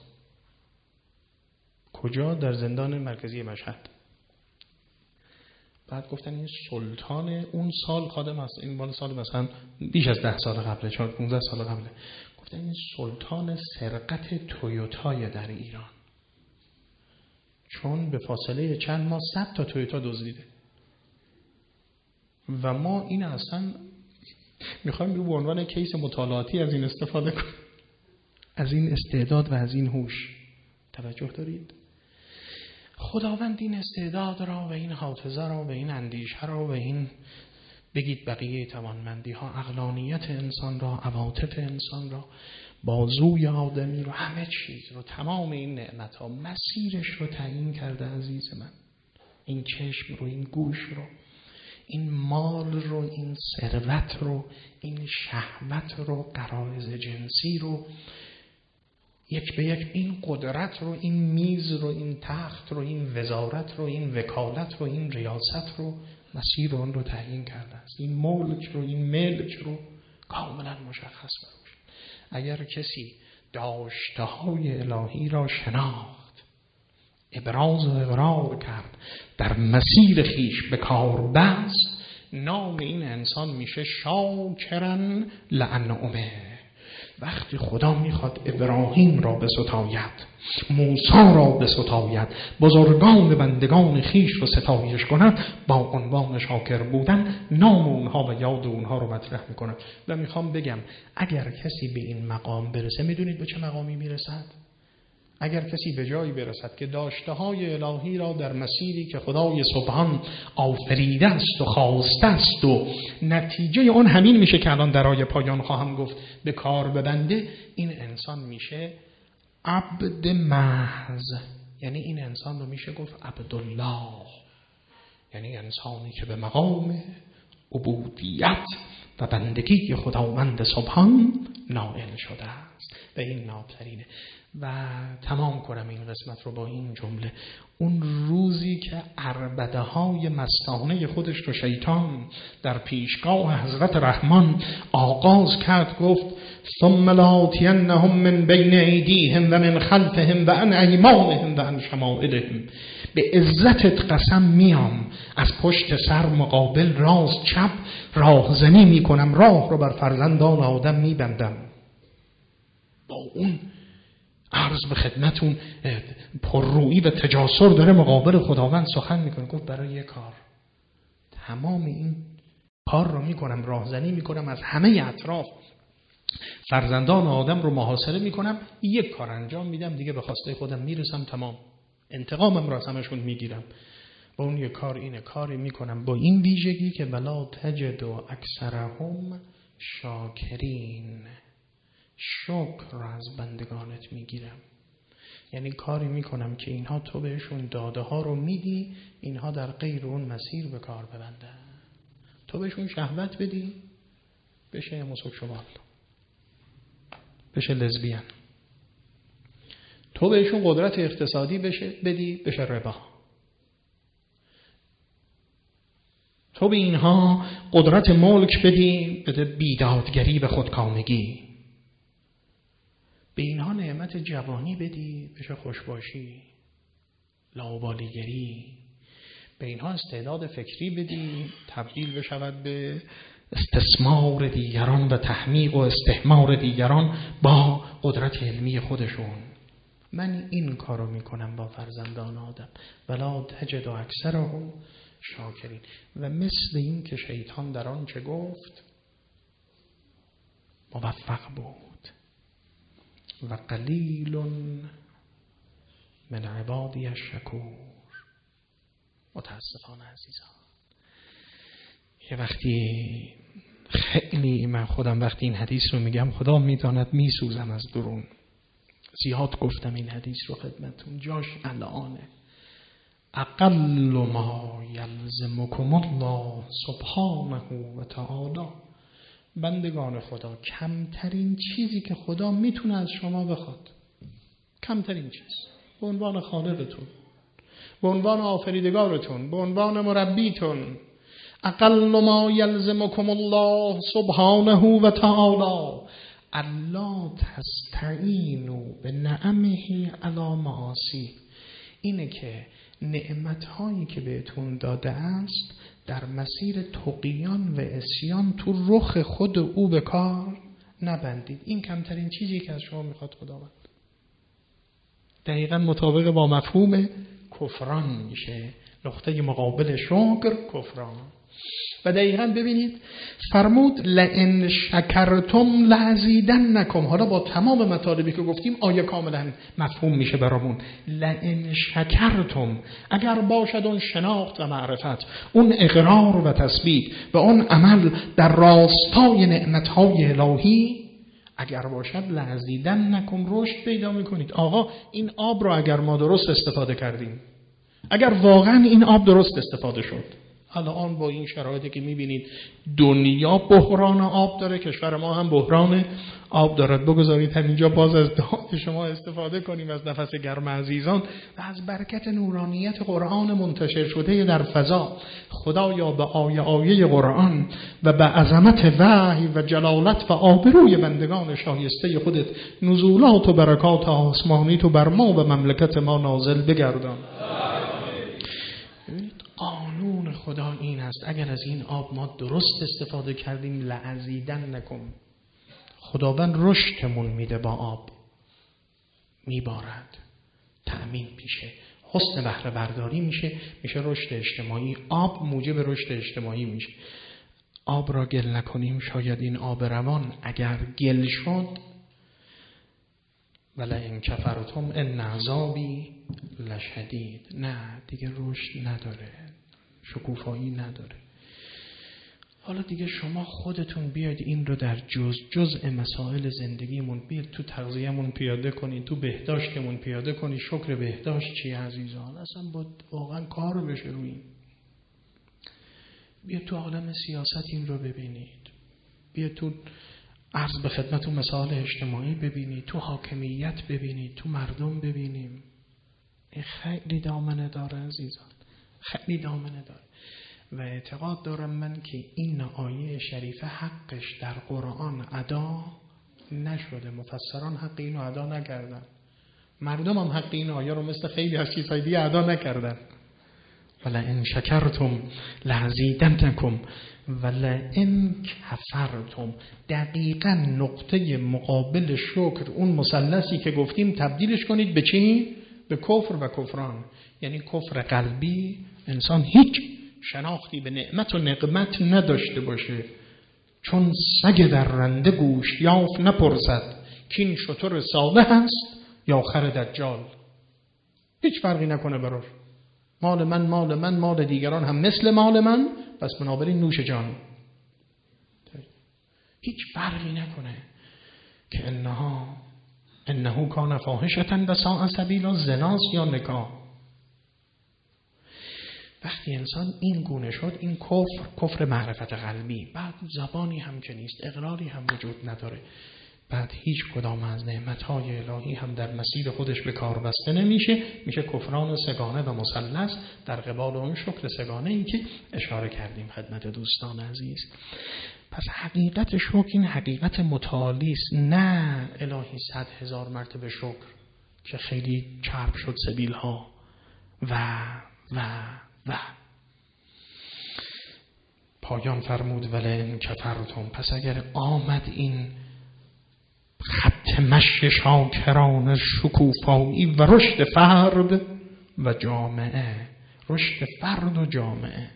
کجا؟ در زندان مرکزی مشهد. بعد گفتن این سلطان اون سال خادم است، این مال سال مثلا بیش از 10 سال قبله، 15 سال قبله. گفتن این سلطان سرقت تویوتای در ایران، چون به فاصله چند ماه 100 تا تویوتا دزدیده و ما این اصلا میخوایم به عنوان کیس مطالعاتی از این استفاده کنیم، از این استعداد و از این هوش. توجه دارید؟ خداوند این استعداد را و این حافظه را و این اندیشه را و این بگید بقیه توانمندی ها، عقلانیت انسان را، عواطف انسان را، بازوی آدمی رو، همه چیز رو، تمام این نعمت ها مسیرش رو تعیین کرده عزیز من. این چشم رو، این گوش رو، این مال رو، این ثروت رو، این شهوت رو، غرایز جنسی رو، یک به یک این قدرت رو، این میز رو، این تخت رو، این وزارت رو، این وکالت رو، این ریاست رو، مسیر اون رو تعیین کرده است. این ملک رو، این ملک رو کاملا مشخص باشه. اگر کسی داشته‌های الهی را شناخت، ابراز و اقرار کرد، در مسیر خیش به کار بست، نام این انسان میشه شاکرن لانعمه. وقتی خدا میخواد ابراهیم را بستاید، موسی را بستاید، بزرگان بندگان خیش رو ستایش کند، با عنوان شاکر بودن نام اونها و یاد اونها رو مطرح میکنه. و میخوام بگم اگر کسی به این مقام برسه، میدونید به چه مقامی میرسد؟ اگر کسی به جایی برسد که داشته های الهی را در مسیری که خدای سبحان آفریده است و خواسته است و نتیجه اون همین میشه که الان در آیه پایان خواهم گفت به کار ببنده، این انسان میشه عبد محض. یعنی این انسان رو میشه گفت عبدالله، یعنی انسانی که به مقام عبودیت و بندگی خداوند سبحان نائل شده است و این نابترینه. و تمام کنم این قسمت رو با این جمله: اون روزی که عربده های مستانه خودش رو شیطان در پیشگاه حضرت رحمان آغاز کرد، گفت ثم لآتینهم من بین ایدیهم و من خلفهم و عن ایمانهم و عن شمائلهم، به عزتت قسم میام از پشت سر مقابل راست چپ راهزنی میکنم، راه رو بر فرزندان آدم میبندم. با اون عرض به خدمتون پررویی و تجاسر داره مقابل خداوند سخن میکنه. گفت برای یک کار تمام این کار رو میکنم، راهزنی میکنم، از همه اطراف فرزندان آدم رو محاصره میکنم، یک کار انجام میدم، دیگه به خواسته خودم میرسم، تمام انتقامم را از همشون میگیرم. با اون یک کار اینه، کاری میکنم با این ویژگی که ولا تجد اکثرهم شاکرین، شکر را از بندگانت میگیرم. یعنی کاری میکنم که اینها تو بهشون داده ها رو میدی، اینها در غیر اون مسیر به کار ببندن. تو بهشون شهوت بدی، بشه مسک شمال، بشه لزبیان. تو بهشون قدرت اقتصادی بدی، بشه ربا. تو به اینها قدرت ملک بدی، بده بیدادگری و خودکامگی. به اینها نعمت جوانی بدی، بشه خوشباشی، لاابالیگری. به اینها استعداد فکری بدی، تبدیل بشود به استثمار دیگران و تحمیق و استحمار دیگران با قدرت علمی خودشون. من این کارو میکنم با فرزندان آدم، ولا تجد اکثرهم شاکرین. و مثل این که شیطان در آن چه گفت موفق بود. و قلیل من عبادی الشکور. متاسفانه عزیزان، یه وقتی خیلی من خودم وقتی این حدیث رو میگم خدا میداند میسوزم از درون. زیاد گفتم این حدیث رو خدمتون، جاش الانه. اقل ما یلزمکم الله سبحانه و تعالی. بندگان خدا، کمترین چیزی که خدا میتونه از شما بخواد، کمترین چیز، به عنوان خالقتون، به عنوان آفریدگارتون، به عنوان مربیتون، اقل ما یلزمکم الله سبحانه و تعالی الا تستعینوا بنعمه علی معاصی. اینه که نعمت‌هایی که بهتون داده است در مسیر طغیان و عصیان تو رخ خود او به کار نبندید. این کمترین چیزی که از شما میخواد خداوند. دقیقاً مطابق با مفهوم کفران میشه. نقطه مقابل شکر کفران. و دقیقاً ببینید فرمود لئن شکرتم لازیدنکم. حالا با تمام مطالبی که گفتیم آیه کاملا مفهوم میشه برامون. لئن شکرتم، اگر باشد اون شناخت و معرفت، اون اقرار و تثبیت و اون عمل در راستای نعمتهای الهی اگر باشد لازیدنکم، رشد پیدا میکنید. آقا این آب رو اگر ما درست استفاده کردیم، اگر واقعا این آب درست استفاده شد، الان با این شرایطی که میبینید دنیا بحران آب داره، کشور ما هم بحران آب دارد، بگذارید همینجا باز از دعای شما استفاده کنیم، از نفس گرم عزیزان و از برکت نورانیت قرآن منتشر شده در فضا. خدایا به آیه قرآن و به عظمت وحی و جلالت و آبروی بندگان شایسته خودت نزولات و برکات آسمانی تو بر ما و مملکت ما نازل بگردان. قانون خدا این است اگر از این آب ما درست استفاده کردیم لازیدنکم، خداوند رشدمون میده، با آب میبارد، تأمین میشه، حسن بهره برداری میشه رشد اجتماعی. آب موجب رشد اجتماعی میشه. آب را گل نکنیم، شاید این آب روان اگر گل شد ولئن کفرتم ان عذابی لشدید. نه دیگه رشد نداره، شکوفایی نداره. حالا دیگه شما خودتون بیاید این رو در جزء مسائل زندگیمون بیاید تو تغذیه‌مون پیاده کنید، تو بهداشتمون پیاده کنید. شکر بهداشت چیه عزیزان؟ اصلا با واقعا کار بشه روی این. بیاید تو عالم سیاست این رو ببینید، بیاید تو عرض به خدمتون مسائل اجتماعی ببینید، تو حاکمیت ببینید، تو مردم ببینیم. این خیلی دامنه داره عزیزان، خیلی دامنه داره. و اعتقاد دارم من که این آیه شریفه حقش در قرآن ادا نشده، مفسران حق اینو ادا نکردن، مردم هم حق این آیه رو مثل خیلی از چیزهای دیگه ادا نکردن. ولئن شکرتم لازیدنکم ولئن کفرتم. دقیقاً نقطه مقابل شکر، اون مثلثی که گفتیم تبدیلش کنید به چی؟ به کفر و کفران. یعنی کفر قلبی، انسان هیچ شناختی به نعمت و نقمت نداشته باشه، چون سگ در رنده گوش یافت نپرسد که این شتر ساده هست یا خر دجال. هیچ فرقی نکنه براش، مال من مال من، مال دیگران هم مثل مال من، پس بنابراین نوش جان. هیچ فرقی نکنه که انه کان فاحشة و ساء سبیلا، زناست یا نکاح. وقتی انسان این گونه شد، این کفر معرفت قلبی، بعد زبانی هم که نیست، اقراری هم وجود نداره، بعد هیچ کدام از نعمتهای الهی هم در مسیر خودش به کار بسته نمیشه، میشه کفران سگانه و مثلث در قبال اون شکر سگانه ای که اشاره کردیم خدمت دوستان عزیز. پس حقیقت شکر این حقیقت متعالی است، نه الهی 100,000 مرتبه شکر که خیلی چرب شد سبیل ها و پایان فرمود ولئن کفرتم. پس اگر آمد این خط مشی شاکران شکوفایی و رشد فرد و جامعه، رشد فرد و جامعه،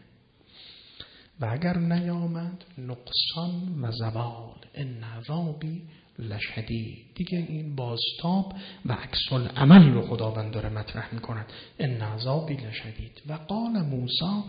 و اگر نیامد نقصان و زوال، ان عذابی لشدید. دیگه این بازتاب و عکس العمل رو خداوند داره مطرح میکند، ان عذابی لشدید. و قال موسی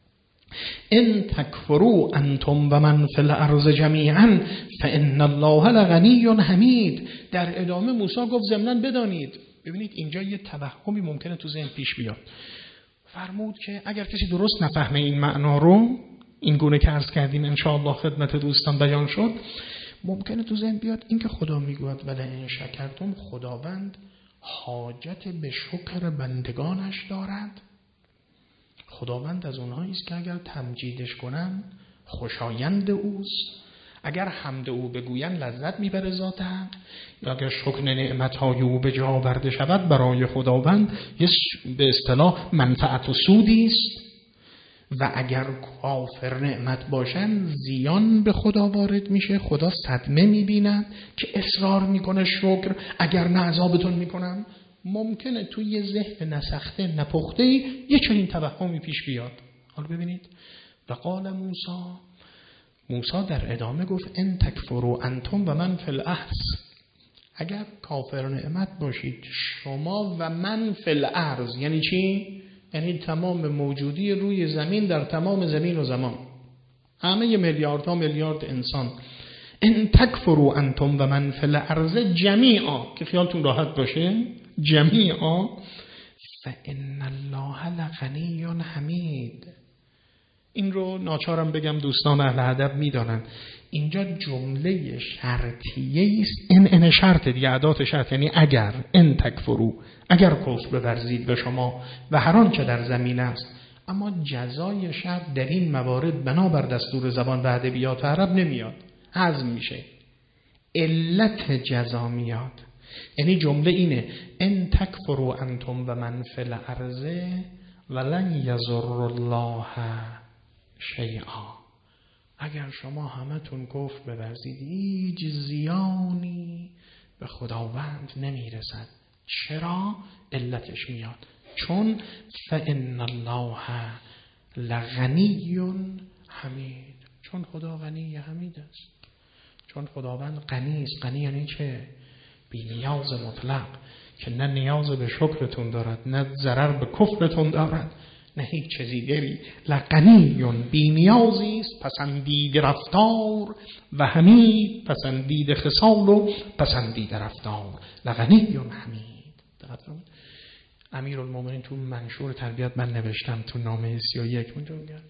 ان تکفروا انتم و من فی الارض جمیعا فان الله لغنی حمید. در ادامه موسی گفت ضمناً بدانید، ببینید اینجا یه توهمی ممکنه تو ذهن پیش بیاد. فرمود که اگر کسی درست نفهمه این معنا رو، این گونه که عرض کردیم ان شاء الله خدمت دوستان بیان شد، ممکنه تو ذهن بیاد این که خدا میگوید ولئن شکرتم، خداوند حاجت به شکر بندگانش دارد. خداوند از اونهایی است که اگر تمجیدش کنن خوشایند اوست، اگر حمد او بگوین لذت میبره ذات حق، یا اگر شکر نعمتهای او به جا آورده شود برای خداوند به اصطلاح منفعت و سودی است. و اگر کافر نعمت باشن زیان به خدا وارد میشه، خدا صدمه میبیند که اصرار میکنه شکر اگر نه عذابتون میکنم. ممکنه توی یه ذهن نسخته نپخته یه چنین توهمی پیش بیاد. حالا ببینید و قال موسی در ادامه گفت ان تکفروا انتم و من فی الارض. اگر کافر نعمت باشید شما و من فی الارض، یعنی چی؟ یعنی تمام موجودی روی زمین در تمام زمین و زمان، همه میلیاردها میلیارد انسان. ان تکفروا انتم و من فی الارض جمیعا، که خیالتون راحت باشه، جمیعا، فان الله لغنی حمید. این رو ناچارم بگم دوستان اهل ادب میدانن، اینجا جمله شرطیه است. ان شرط دیگه، ادات شرط، یعنی اگر، ان تکفروا، اگر کفر بورزید به شما و هر آنچه در زمین است. اما جزای شرط در این موارد بنابر دستور زبان و ادبیات عرب نمیاد، حذف میشه، علت جزا میاد. یعنی جمله اینه ان تکفروا انتم و من فی الارض ولن یضر الله شیئا. اگر شما همتون کفر بورزید هیچ زیانی به خداوند نمیرسد. چرا؟ علتش میاد چون فان الله لغنی حمید، چون خدا غنی حمید است، چون خداوند غنی است. غنی یعنی چه؟ بی‌نیاز مطلق که نه نیاز به شکرتون دارد، نه ضرر به کفرتون دارد، نه هیچ چیزی دیگری. لغنیون بی‌نیازی است، پسندیده رفتار و حمید، پسندیده خصال و پسندیده رفتار. لغنیون حمید. امیرالمومنین تو منشور تربیت من نوشتم تو نامه 31 اونجا میگن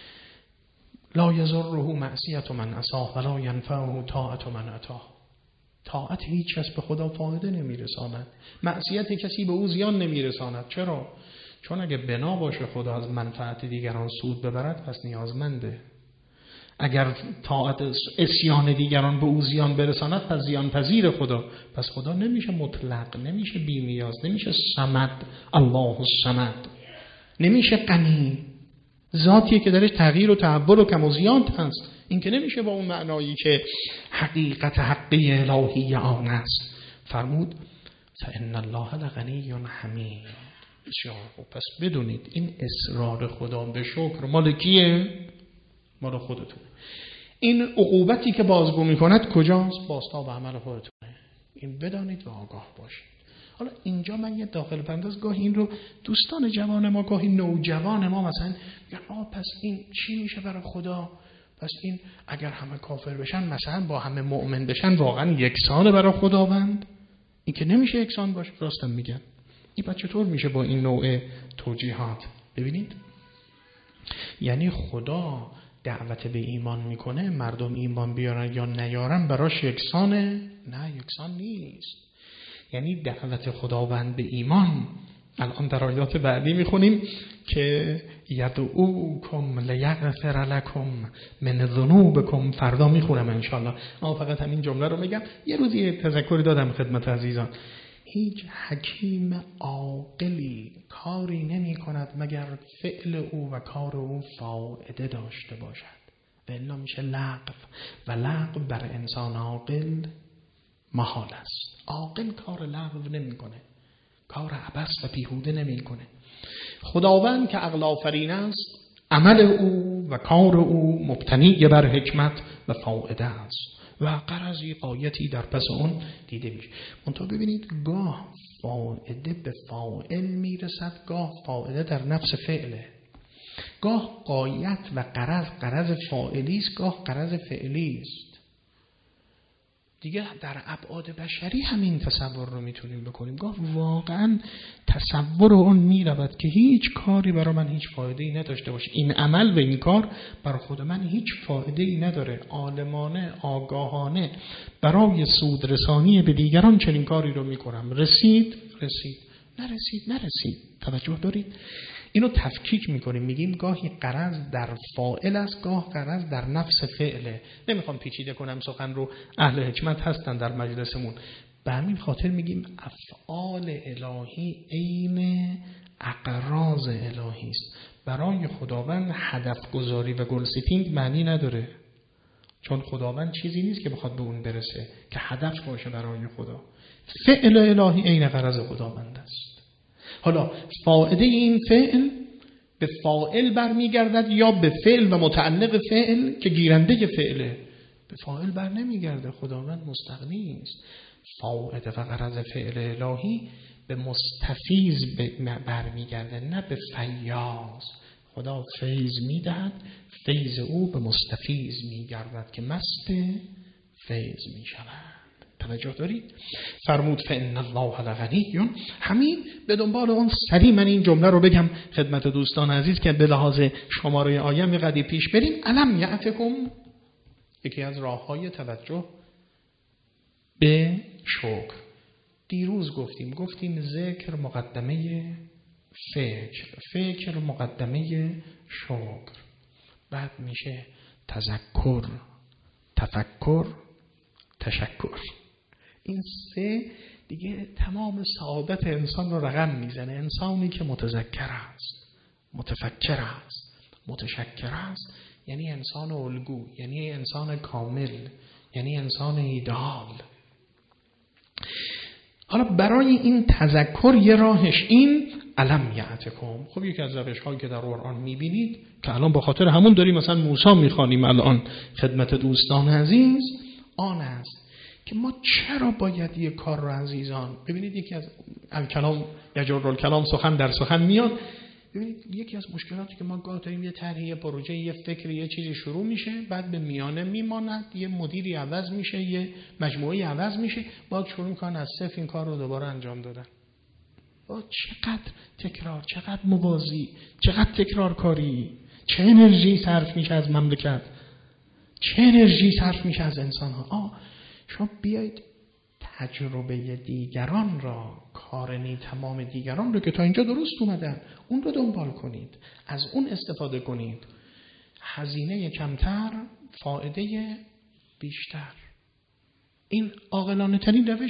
لا یضره معصیت من عصاه ولا ینفعه طاعت من عطاه. طاعت هیچ کس به خدا فایده نمیرساند، معصیت کسی به او زیان نمیرساند. چرا؟ چون اگه بنا باشه خدا از منفعت دیگران سود ببرد پس نیازمنده. اگر طاعت عصیان دیگران به او زیان برساند پس زیان پذیر خدا. پس خدا نمیشه مطلق، نمیشه بی‌نیاز، نمیشه صمد، الله الصمد، نمیشه غنی. ذاتیه که درش تغییر و تحول و کم و زیاد هست. این که نمیشه با اون معنایی که حقیقت حقی الهی آن است. فرمود فإن الله لغنی حمید. بسیار خوب. پس بدونید این اصرار خدا به شکر مال کیه؟ مال خودتونه. این عقوبتی که بازگو میکند کجاست؟ بازتاب عمل خودتونه. این بدانید و آگاه باشید. حالا اینجا من یه داخل پرداز گاهی این رو دوستان جوان ما، گاهی نوجوان ما مثلا میگن پس این چی میشه برای خدا؟ پس این اگر همه کافر بشن مثلا با همه مؤمن بشن واقعا یکسانه برای خداوند؟ این که نمیشه یکسان باشه. راستم میگن. این بچه چطور میشه با این نوع توجیهات؟ ببینید یعنی خدا دعوت به ایمان میکنه، مردم ایمان بیارن یا نیارن براش یکسانه؟ نه، یکسان نیست. یعنی دعوت خداوند به ایمان، الان در آیات بعدی میخونیم که یدعوکم لیغفر لکم من ذنوبکم، فردا میخونم انشالله. اما فقط همین جمله رو میگم. یه روزی تذکری دادم خدمت عزیزان. هیچ حکیم عاقلی کاری نمی کند مگر فعل او و کار او فایده داشته باشد، و الا میشه لغو، و لغو بر انسان عاقل محال است. عاقل کار لغو نمی کنه، کار عبث و بیهوده نمی کنه. خداوند که عقل آفرین است، عمل او و کار او مبتنی بر حکمت و فایده است و غرضی غایتی در پس اون دیده میشه. منتها ببینید گاه فایده به فاعل میرسد، گاه فایده در نفس فعله. گاه غایت و غرض فاعلی است، گاه غرض فعلی است. دیگه در ابعاد بشری همین تصور رو میتونیم بکنیم. گاه واقعا تصور اون میرود که هیچ کاری برای من هیچ فایده‌ای نداشته باشه، این عمل و این کار برای خود من هیچ فایده‌ای نداره، عالمانه آگاهانه برای سود رسانی به دیگران چنین کاری رو میکنم. رسید نرسید. توجه دارید؟ اینو تفکیک میکنیم، میگیم گاهی غرض در فاعل است، گاه غرض در نفس فعله. نمیخوام پیچیده کنم سخن رو، اهل حکمت هستن در مجلسمون. به همین خاطر میگیم افعال الهی عین اقراض الهی است. برای خداوند هدف گذاری و گل ستینگ معنی نداره، چون خداوند چیزی نیست که بخواد به اون برسه که هدف باشه برای خدا. فعل الهی عین غرض خداوند است. حالا فائده این فعل به فاعل برمیگردد یا به فعل و متعلق فعل که گیرنده فعله؟ به فاعل بر نمیگرده. خداوند مستغنی است. فائده و غرض فعل الهی به مستفیض برمیگرده، نه به فیاض. خدا فیض میدهد، فیض او به مستفیض میگردد که مست فیض میشود. توجه دارید؟ فرمود فإن الله لغنی. همین به دنبال اون سریع من این جمله رو بگم خدمت دوستان عزیز که به لحاظ شماره آیه میقدی پیش بریم. الم یأتکم، یکی از راههای توجه به شکر. دیروز گفتیم ذکر مقدمه فکر مقدمه شکر، بعد میشه تذکر، تفکر، تشکر. این سه دیگه تمام سعادت انسان رو رقم میزنه. انسانی که متذکر است، متفکر است، متشکر است، یعنی انسان الگو، یعنی انسان کامل، یعنی انسان ایدئال. حالا برای این تذکر یه راهش این الم یأتکم. خب یکی از روش هایی که در قرآن میبینید که الان با خاطر همون داریم مثلا موسی میخوانیم الان خدمت دوستان عزیز، آن است که ما چرا باید یک کار رو عزیزان، ببینید یکی از الکلام یجرالکلام سخن در سخن میاد. ببینید یکی از مشکلاتی که ما گاه داریم، یه طرحی، یه پروژه، یه فکری، یه چیزی شروع میشه، بعد به میانه میماند، یه مدیری عوض میشه، یه مجموعه‌ای عوض میشه، بعد شروع میکنن از صفر این کار رو دوباره انجام دادن. چقدر تکرار، چقدر موازی، چقدر تکرار کاری، چه انرژی صرف میشه از مملکت، چه انرژی صرف میشه از انسان ها. شما بیایید تجربه دیگران را، کار تمام دیگران رو که تا اینجا درست اومدن، اون رو دنبال کنید، از اون استفاده کنید. هزینه کمتر، فایده بیشتر. این عاقلانه ترین روش.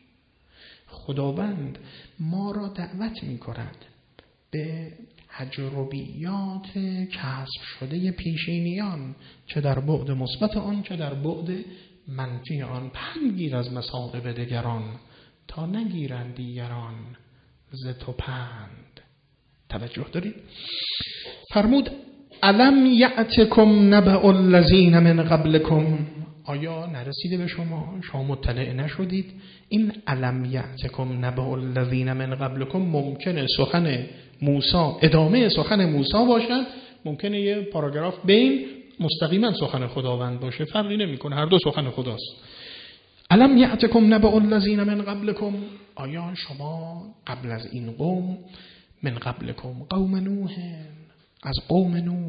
خداوند ما را دعوت می کند به تجربیات کسب شده پیشینیان، چه در بعد مثبت آن چه در بعد منفی آن. پند گیر از مصائب دیگران تا نگیرند دیگران ز تو پند. توجه دارید؟ فرمود الم یأتکم نبأ الذین من قبلکم، آیا نرسیده به شما مطلع نشدید؟ این الم یأتکم نبأ الذین من قبلکم ممکنه سخن موسی، ادامه سخن موسی باشد، ممکنه یه پاراگراف بین مستقیما سخن خداوند باشه، فرقی نمیکنه، هر دو سخن خداست. الم یأتکم نبأ الذین من قبلکم، آیا شما قبل از این قوم، من قبلکم قوم نوح، از قوم نوح،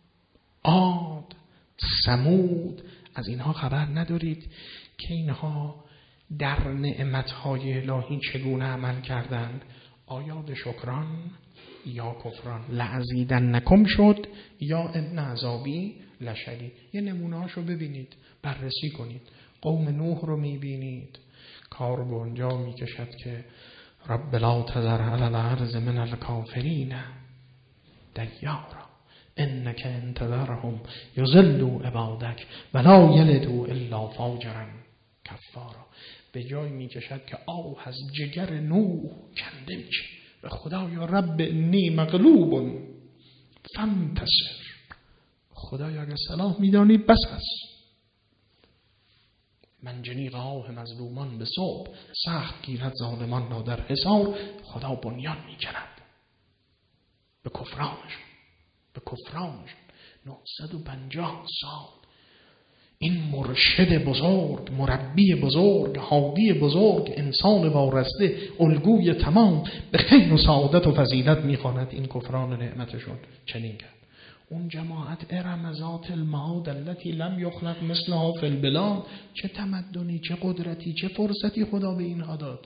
عاد، ثمود، از اینها خبر ندارید که اینها در نعمتهای الهی چگونه عمل کردند؟ آیا به شکران یا کفران؟ لأزیدنکم شد یا ان عذابی لشدید. یه نمونه‌هاشو ببینید، بررسی کنید. قوم نوح رو میبینید، کار به اونجا میکشد که رب لا تذر علی الارض من الکافرین دیارا انک ان تذرهم یضلوا عبادک ولا یلدوا الا فاجرا کفارا. به جای میکشد که آه از جگر نوح کنده میشه و خدایا رب انی مغلوب فانتصر. خدایا اگر صلاح میدانی بس است، منجنی آه مظلومان به صبح، سخت گیرد ظالمان را در حصار. خدا بنیان میکند به کفرانشون، به کفرانشون. 950 سال این مرشد بزرگ، مربی بزرگ، هادی بزرگ، انسان وارسته، الگوی تمام، به خیر و سعادت و فضیلت میخواند. این کفران نعمتشون چنین کرد. اون جماعت ارم ذات المعاد التي لم یخلق مثلها فی البلاد، چه تمدنی، چه قدرتی، چه فرصتی خدا به اینها داد.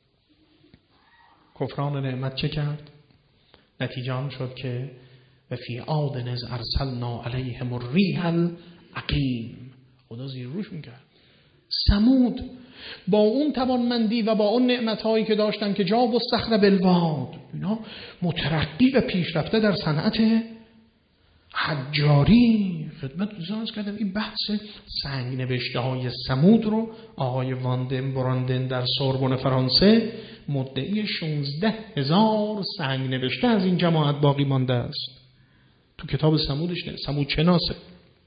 کفران نعمت چه کرد؟ نتیجه آن شد که و فی عاد اذ ارسلنا علیهم الریح العقیم، خدا زیر روش میکرد. ثمود با اون توانمندی و با اون نعمتهایی که داشتن که جاب الصخر بالواد، اینا مترقی و پیشرفته در صنعت حجاری. خدمت دوستان کردم این بحث سنگ نوشته های ثمود رو آقای واندن براندن در سوربن فرانسه مدعی 16,000 سنگ نوشته از این جماعت باقی مانده است. تو کتاب ثمودش نه، ثمود شناسه،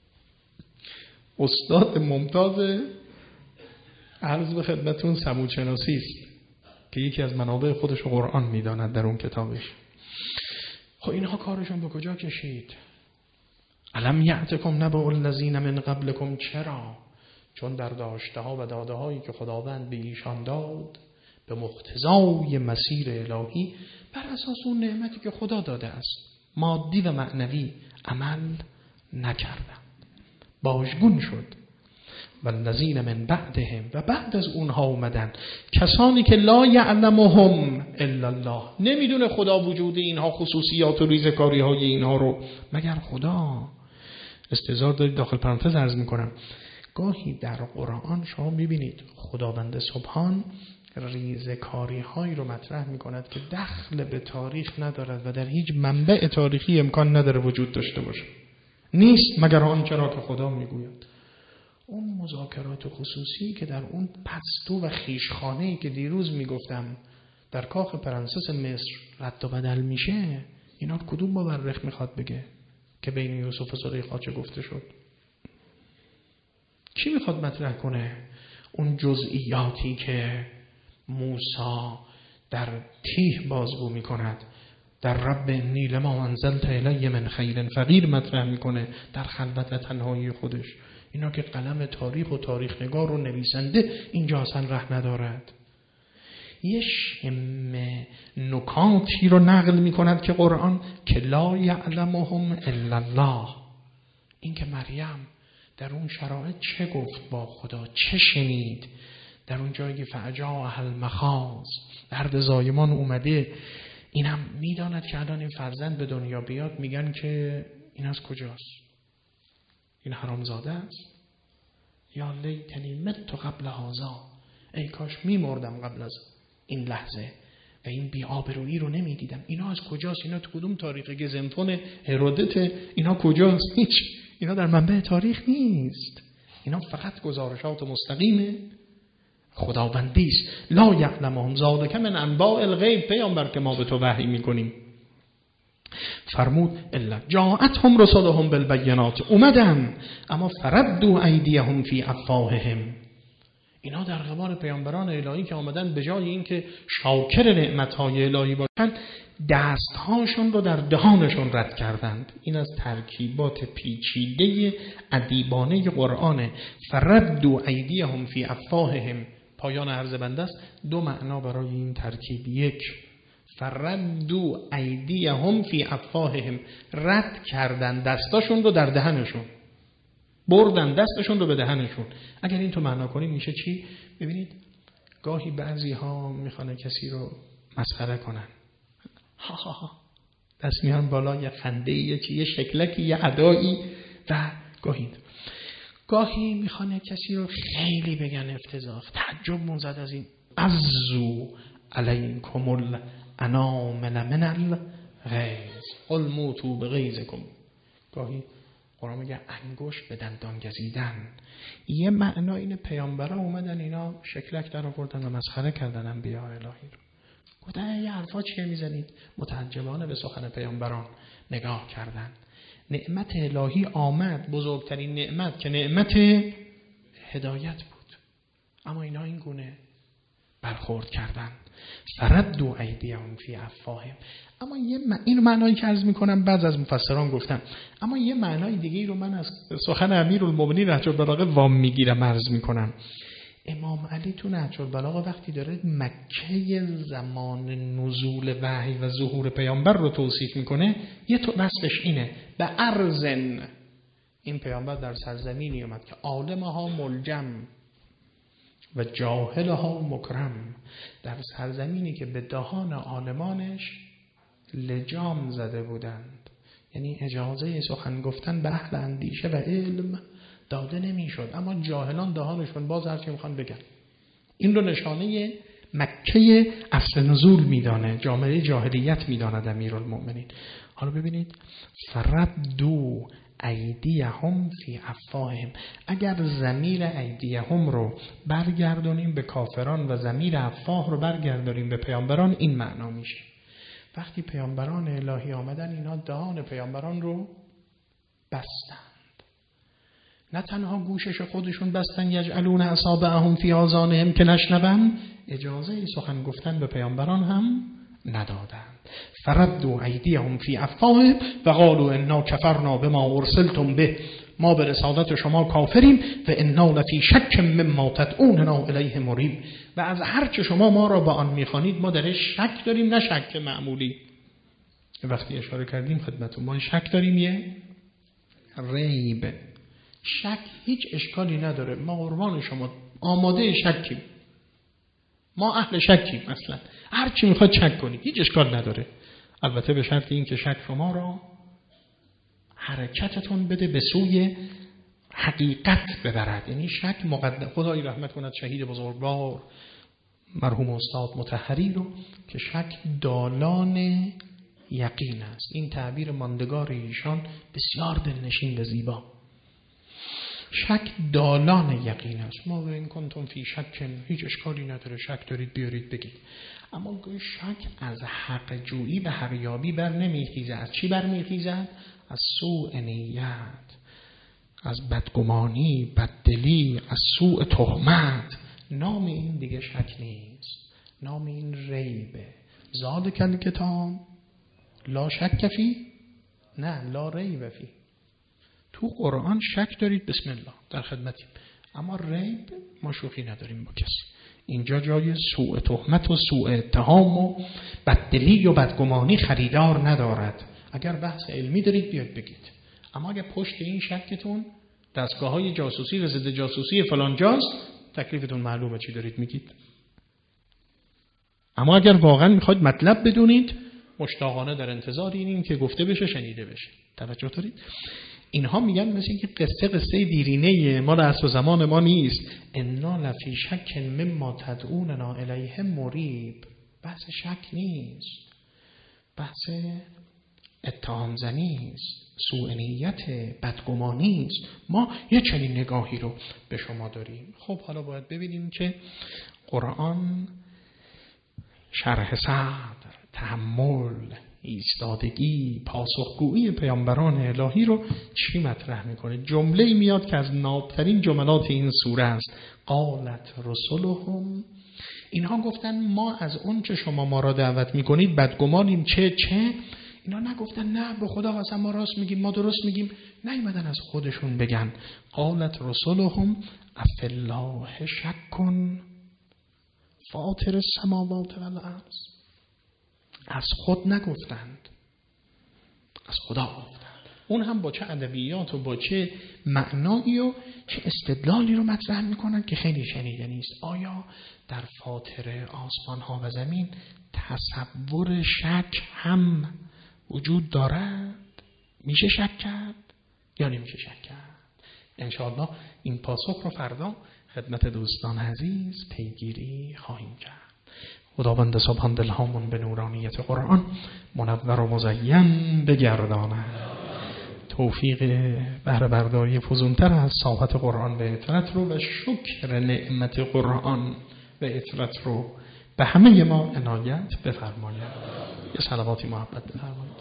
استاد ممتاز عرض به خدمتون ثمود شناسی است که یکی از منابع خودش رو قرآن میداند در اون کتابش. خب اینها کارشون به کجا کشید؟ الم یأتکم نبأ الذین من قبلکم. چرا؟ چون در داشته ها و داده هایی که خداوند به ایشان داد به مقتضای مسیر الهی، بر اساس اون نعمتی که خدا داده است، مادی و معنوی عمل نکردند، باژگون شد. والذین من بعدهم، و بعد از اونها اومدن کسانی که لا یعلمهم الا الله، نمیدونه خدا وجود اینها، خصوصیات و ریزکاری های اینها رو مگر خدا. استظهار دارید داخل پرانتز عرض میکنم، گاهی در قرآن شما میبینید خداوند سبحان ریزکاری هایی رو مطرح میکند که دخل به تاریخ ندارد و در هیچ منبع تاریخی امکان نداره وجود داشته باشه، نیست مگر آنچه را که خدا میگوید. اون مذاکرات خصوصی که در اون پستو و خیشخانه‌ای که دیروز میگفتم در کاخ پرنسس مصر رد و بدل میشه، اینا کدوم مورخ میخواد بگه که بین یوسف و زلیخا چه گفته شد؟ کی میخواد مطرح کنه اون جزئیاتی که موسی در تیه بازگو میکند، در رب انی لما انزلت الی من خیر فقیر مطرح میکنه در خلوت و تنهایی خودش. اینا که قلم تاریخ و تاریخ نگار و نویسنده اینجا اصلا ره ندارد. یه شمه نکاتی رو نقل میکند که قرآن که لا یعلمهم الا الله، این که مریم در اون شرایط چه گفت با خدا، چه شنید در اون جایی که فعجاء المخاض، درد زایمان اومده، اینم میداند که الان این فرزند به دنیا بیاد، میگن که این از کجاست؟ این حرامزاده است؟ یا لیتنی مت قبل هذا، ای کاش میمردم قبل از این لحظه و این بی‌آبرویی رو نمیدیدم. اینا از کجاست؟ اینا تو کدوم تاریخ گزنفون هرودت؟ اینا کجاست؟ هیچ. اینا در منبع تاریخ نیست. اینا فقط گزارشات مستقیم خداوندی است. لا یعلمهم ذلک من انباء الغیب، پیامبر که ما به تو وحی میکنیم. فرمود الا جاءتهم رسلهم بالبینات، اومدن اما فردوا ایدیهم فی افواههم. اینا در قبال پیامبران الهی که آمدن به جای اینکه شاکر نعمتهای الهی باشند، دستهاشون رو در دهانشون رد کردند. این از ترکیبات پیچیده ادیبانه قرآنه. فردوا ایدیهم فی افواههم، پایان عرض بنده است. دو معنا برای این ترکیب. یک، فردوا ایدیهم فی افواههم، رد کردن دستاشون رو در دهنشون، بردن دستشون رو به دهنشون. اگر این تو معنا کنیم میشه چی؟ ببینید گاهی بعضی ها میخوانه کسی رو مسخره کنن، ها ها ها، دست میان بالا، یه خنده، یه شکلکی، یه ادایی، و گاهی میخوانه کسی رو خیلی بگن افتضاح، تعجب منزد از این. عزو علیکم الانامل من الغیظ قل موتوا بغیظکم. گاهی قرآن میگه انگشت به دندان گزیدن. یه معنا اینه پیامبرا اومدن اینا شکلک در آوردن و مسخره کردن انبیاء الهی رو. گفتن یه حرفا چیه میزنید؟ متعجبانه به سخن پیامبران نگاه کردن. نعمت الهی آمد، بزرگترین نعمت که نعمت هدایت بود، اما اینا این گونه برخورد کردن. فردوا ایدیهم فی افواههم. اما این معنایی که عرض میکنم بعض از مفسران گفتن، اما یه معنای دیگه رو من از سخن امیرالمومنین نهج البلاغه وام میگیرم عرض میکنم. امام علی تو نهج البلاغه وقتی داره مکه زمان نزول وحی و ظهور پیامبر رو توصیف میکنه، یه تو وصفش اینه: به ارزن، این پیامبر در سرزمینی اومد که عالمها ملجم و جاهلها مکرم، در سرزمینی که به دهان عالمانش لجام زده بودند، یعنی اجازه سخن گفتن به اهل اندیشه و علم داده نمیشد، اما جاهلان دهانشون باز هرچی میخوان بگن. این رو نشانه مکه اصل نزول میدانه، جامعه جاهلیت میداند امیرالمؤمنین. حالا ببینید فردوا ایدیهم فی افواههم، اگر ضمیر ایدیهم رو برگردونیم به کافران و ضمیر افواه رو برگردونیم به پیامبران، این معنا میشه. وقتی پیامبران الهی آمدن اینا دهان پیامبران رو بستند، نه تنها گوشش خودشون بستن، یجعلون اصابعهم فی آذانهم که نشنون، اجازه سخن گفتن به پیامبران هم ندادند. فردوا ایدیهم فی افواههم و قالوا انا کفرنا بما ارسلتم به، ما به رسالت شما کافریم، و انا لفی شک مما تدعوننا الیه مریب، و از هر چه شما ما را به آن میخوانید ما درش شک داریم، نه شک معمولی. وقتی اشاره کردیم خدمتتون، ما شک داریم، یه ریب. شک هیچ اشکالی نداره، ما قربان شما آماده شکیم، ما اهل شکیم، اصلا هر چی میخواد شک کنید هیچ اشکال نداره، البته به شرط این که شک شما را حرکتتون بده به سوی حقیقت ببرد. یعنی شک مقدم، خدای رحمت کند شهید بزرگوار مرحوم استاد مطهری رو، که شک دالان یقین است. این تعبیر ماندگار ایشان بسیار دلنشین و زیبا. شک دالان یقین است. ما این کنتم فی شک، هیچ اشکالی نداره، شک دارید بیارید بگید. اما شک از حق جویی و حق یابی بر نمیخیزد. از چی بر میخیزد؟ از سوء نیت، از بدگمانی، بددلی، از سوء تهمت، نام این دیگه شک نیست، نام این ریبه. ذالک الکتاب لا شک فیه، نه لا ریب فیه. تو قرآن شک دارید، بسم الله در خدمتیم، اما ریب ما شوخی نداریم با کسی. اینجا جای سوء تهمت و سوء اتهام و بددلی و بدگمانی خریدار ندارد. اگر بحث علمی دارید بیاید بگید، اما اگر پشت این شکتون دستگاه‌های جاسوسی و ضد جاسوسی فلان جاست، تکلیفتون معلومه چی دارید میگید. اما اگر واقعا میخواید مطلب بدونید، مشتاقانه در انتظار اینیم که گفته بشه، شنیده بشه. توجه دارید؟ اینها میگن مثل اینکه قصه دیرینه ما در عصر زمان ما نیست. انا لفی شک مما تدعوننا الیه مریب. بحث شک نیست، بحث اتهام زنی است، سوء نیت، بدگمانی است. ما یه چنین نگاهی رو به شما داریم. خب حالا باید ببینیم که قرآن شرح صدر، تحمل، ایستادگی، پاسخگویی پیامبران الهی رو چی مطرح میکنه. جمله‌ای میاد که از نابترین جملات این سوره است. قالت رسلهم، اینها گفتن ما از اون چه شما ما را دعوت میکنید بدگمانیم. چه اینا نگفتن نه به خدا قسم ما راست میگیم، ما درست میگیم. نیومدن از خودشون بگن. قالت رسلهم افالله شک فاطر السماوات والارض. از خود نگفتند، از خدا گفتند. اون هم با چه ادبیات و با چه معنایی و چه استدلالی رو مطرح میکنن که خیلی شنیده نیست. آیا در فاطر آسمان ها و زمین تصور شک هم وجود دارد؟ میشه شک کرد یا نمیشه شک کرد؟ انشاءالله این پاسخ رو فردا خدمت دوستان عزیز پیگیری خواهیم کرد. خداوند سبحان دلهامون به نورانیت قرآن منور و مزین بگرداند. توفیق بهره برداری فزونتر از صحبت قرآن به اطرت رو و شکر نعمت قرآن به اطرت رو به همه ما عنایت بفرماید. یه صلواتی محبت بفرمایید.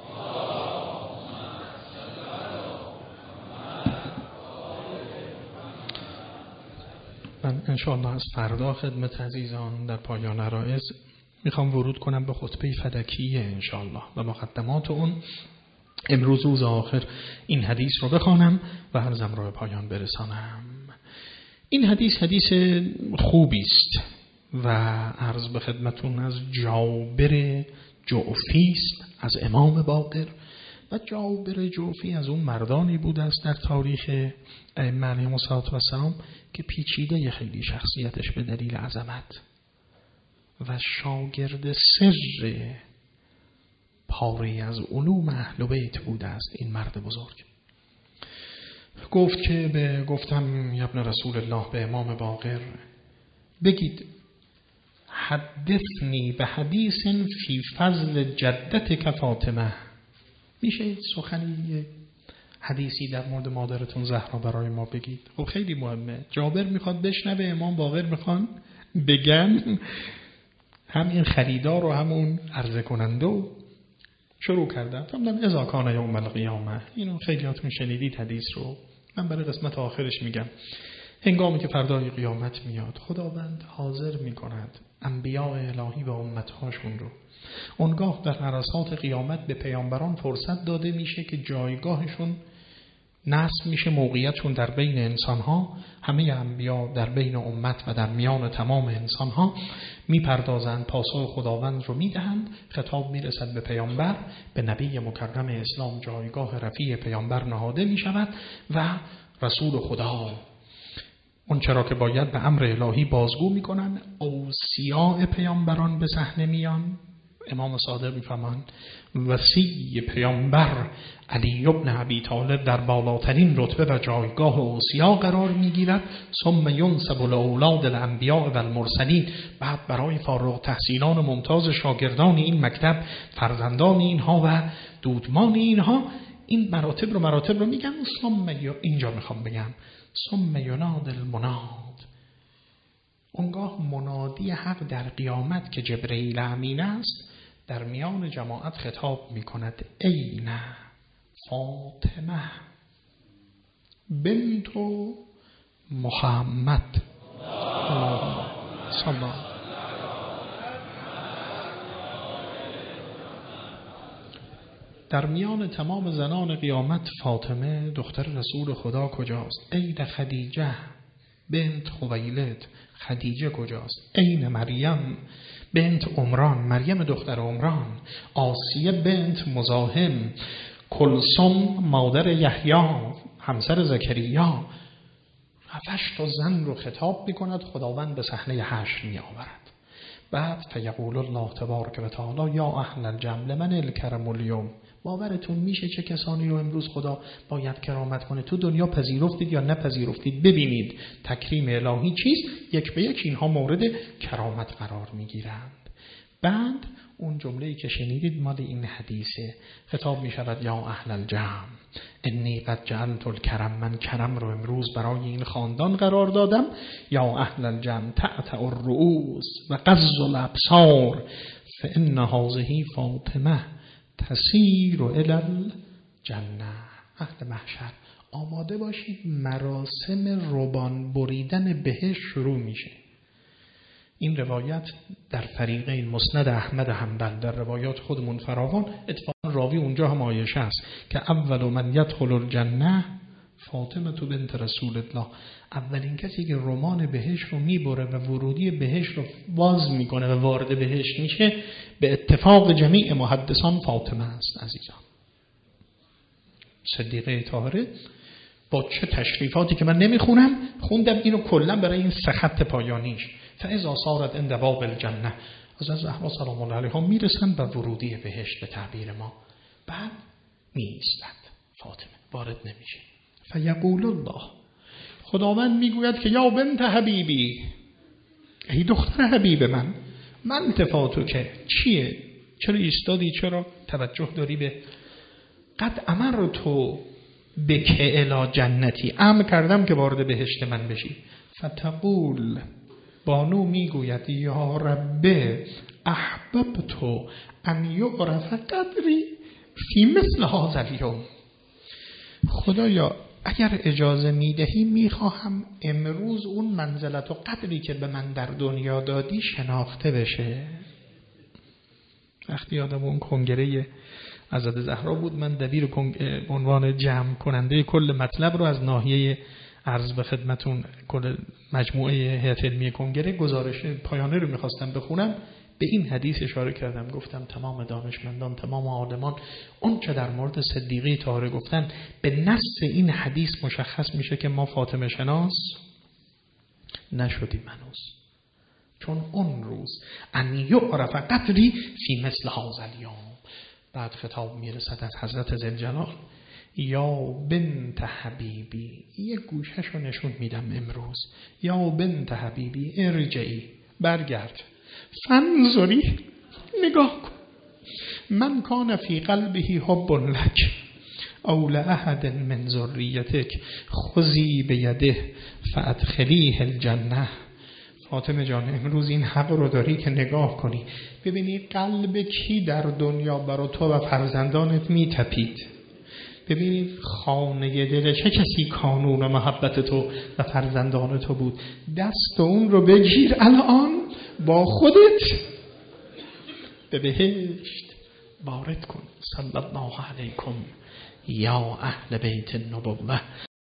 من انشاءالله از فردا خدمت عزیزان در پایان عرایض میخوام ورود کنم به خطبه فدکیه انشاءالله و مقدمات اون. امروز روز آخر این حدیث رو بخوانم و عرضم رو به پایان برسانم. این حدیث خوبی است و عرض به خدمتون از جابر جعفی است، از امام باقر. و جابر جعفی از اون مردانی بوده است در تاریخ ائمه علیهم السلام که پیچیده خیلی شخصیتش به دلیل عظمت و شاگرد سر پاره از علوم اهل بیت بوده است. این مرد بزرگ گفت که گفتم یا ابن رسول الله به امام باقر بگید حدثنی به حدیث فی فضل جدتک فاطمه. میشه سخنی حدیثی در مورد مادرتون زهرا برای ما بگید؟ خب خیلی مهمه. جابر میخواد بشنوه، امام باقر میخوان بگن. همین خریدار و همون عرضه کننده شروع کردن. فرمودن اذا کان یوم القیامه. اینو خیلیاتون شنیدید حدیث رو، من برای قسمت آخرش میگم. هنگامی که فردای قیامت میاد خداوند حاضر میکند انبیاء الهی و امتهاشون رو. اونگاه در عرصات قیامت به پیامبران فرصت داده میشه که جایگاهشون نصب میشه، موقعیتشون در بین انسانها. همه انبیا در بین امت و در میان تمام انسانها میپردازند، پاسخ خداوند رو میدهند. خطاب میرسد به پیامبر، به نبی مکرم اسلام جایگاه رفیع پیامبر نهاده میشود و رسول خدا اون چرا که باید به امر الهی بازگو میکنن. اوصیاء پیامبران به صحنه میان. امام صادق میفهمند وصی پیامبر علی ابن ابی طالب در بالاترین رتبه و جایگاه اوصیا قرار میگیرد. ثم ینسب الاولاد الانبیاء و المرسلین. بعد برای فارغ التحصیلان ممتاز شاگردان این مکتب، فرزندان اینها و دودمان اینها، این مراتب رو میگن. ثم اینجا میخوام بگم ثم یناد المناد. اونگاه منادی حق در قیامت که جبرئیل امین است در میان جماعت خطاب میکند این فاطمه بنت محمد. صلی. در میان تمام زنان قیامت فاطمه دختر رسول خدا کجاست؟ عین خدیجه بنت خویلد، خدیجه کجاست؟ عین مریم بنت عمران، مریم دختر عمران، آسیه بنت مزاحم، کلثوم مادر یحیی همسر زکریا. 7 تا زن رو خطاب میکند خداوند به صحنه حشر می آورد. بعد فیقول الله تبارک و تعالی یا اهل الجمع لمن الکرم اليوم. باورتون میشه چه کسانی رو امروز خدا باید کرامت کنه؟ تو دنیا پذیرفتید یا نپذیرفتید؟ ببینید تکریم الهی چیست، یک به یک اینها مورد کرامت قرار میگیرند. بعد اون جمله‌ای که شنیدید مال این حدیثه، خطاب می شود یا اهل الجمع انی قد جعلت الکرم، من کرم رو امروز برای این خاندان قرار دادم. یا اهل الجمع تعتع الرؤوس و غض الابصار فان هذه فاطمه تسیر الی الجنه. اهل محشر آماده باشید، مراسم روبان بریدن بهشت شروع میشه. این روایت در فریقین مسند احمد حنبل، در روایات خودمون فراوان. اتفاقا راوی اونجا هم عایشه است که اول من یدخل الجنه فاطمه بنت رسول الله. اولین کسی که رمان بهشت رو میبره و ورودی بهشت رو باز میکنه و وارد بهشت میشه به اتفاق جمیع محدثان فاطمه است. عزیزان صدیقه طاهره با چه تشریفاتی که من نمیخونم، خوندم اینو کلا برای این 3 خط پایانیش. فاذا صارت عند باب الجنه، از زهرا سلام الله علیها میرسن به ورودی بهشت به تعبیر ما. بعد میایستد فاطمه، وارد نمیشه. فیقول الله، خداوند میگوید که یا بنت حبیبی، ای دختر حبیب من التفاتو که چیه؟ چرا ایستادی؟ چرا توجه داری به قد امرتو بک الی جنتی، امر کردم که وارد بهشت من بشی. فتقول، بانو میگوید یا رب احببت ان یعرف قدری فی مثل هذا الیوم. خدایا اگر اجازه میدهی میخواهم امروز اون منزلت و قدری که به من در دنیا دادی شناخته بشه. وقتی یادم اون کنگره حضرت زهرا بود، من دبیر عنوان جمع کننده کل مطلب رو از ناحیه عرض به خدمتون کل مجموعه هیئت علمی کنگره گزارش پایانه رو میخواستم بخونم. به این حدیث اشاره کردم، گفتم تمام دانشمندان، تمام عالمان اون چه در مورد صدیقه طاهره گفتن به نص این حدیث مشخص میشه که ما فاطمه شناس نشدیم هنوز. چون اون روز ان یعرف قدری فی مثل هذا الیوم. بعد خطاب میرسد از حضرت ذوالجلال یا بنت حبیبی، یک گوشش رو نشون میدم امروز. یا بنت حبیبی ارجعی، برگرد، فانظری، نگاه کن، من کان فی قلبه حب لک او لاحد من ذریتک خذی بیده فادخلیه الجنه. فاطمه جان امروز این حق رو داری که نگاه کنی ببینی قلب کی در دنیا برای تو و فرزندانت میتپید. ببینید خانه دل چه کسی کانون و محبت تو و فرزندان تو بود. دست اون رو بگیر الان با خودت به بهشت وارد کن. صلی الله علیکم یا اهل بیت النبوه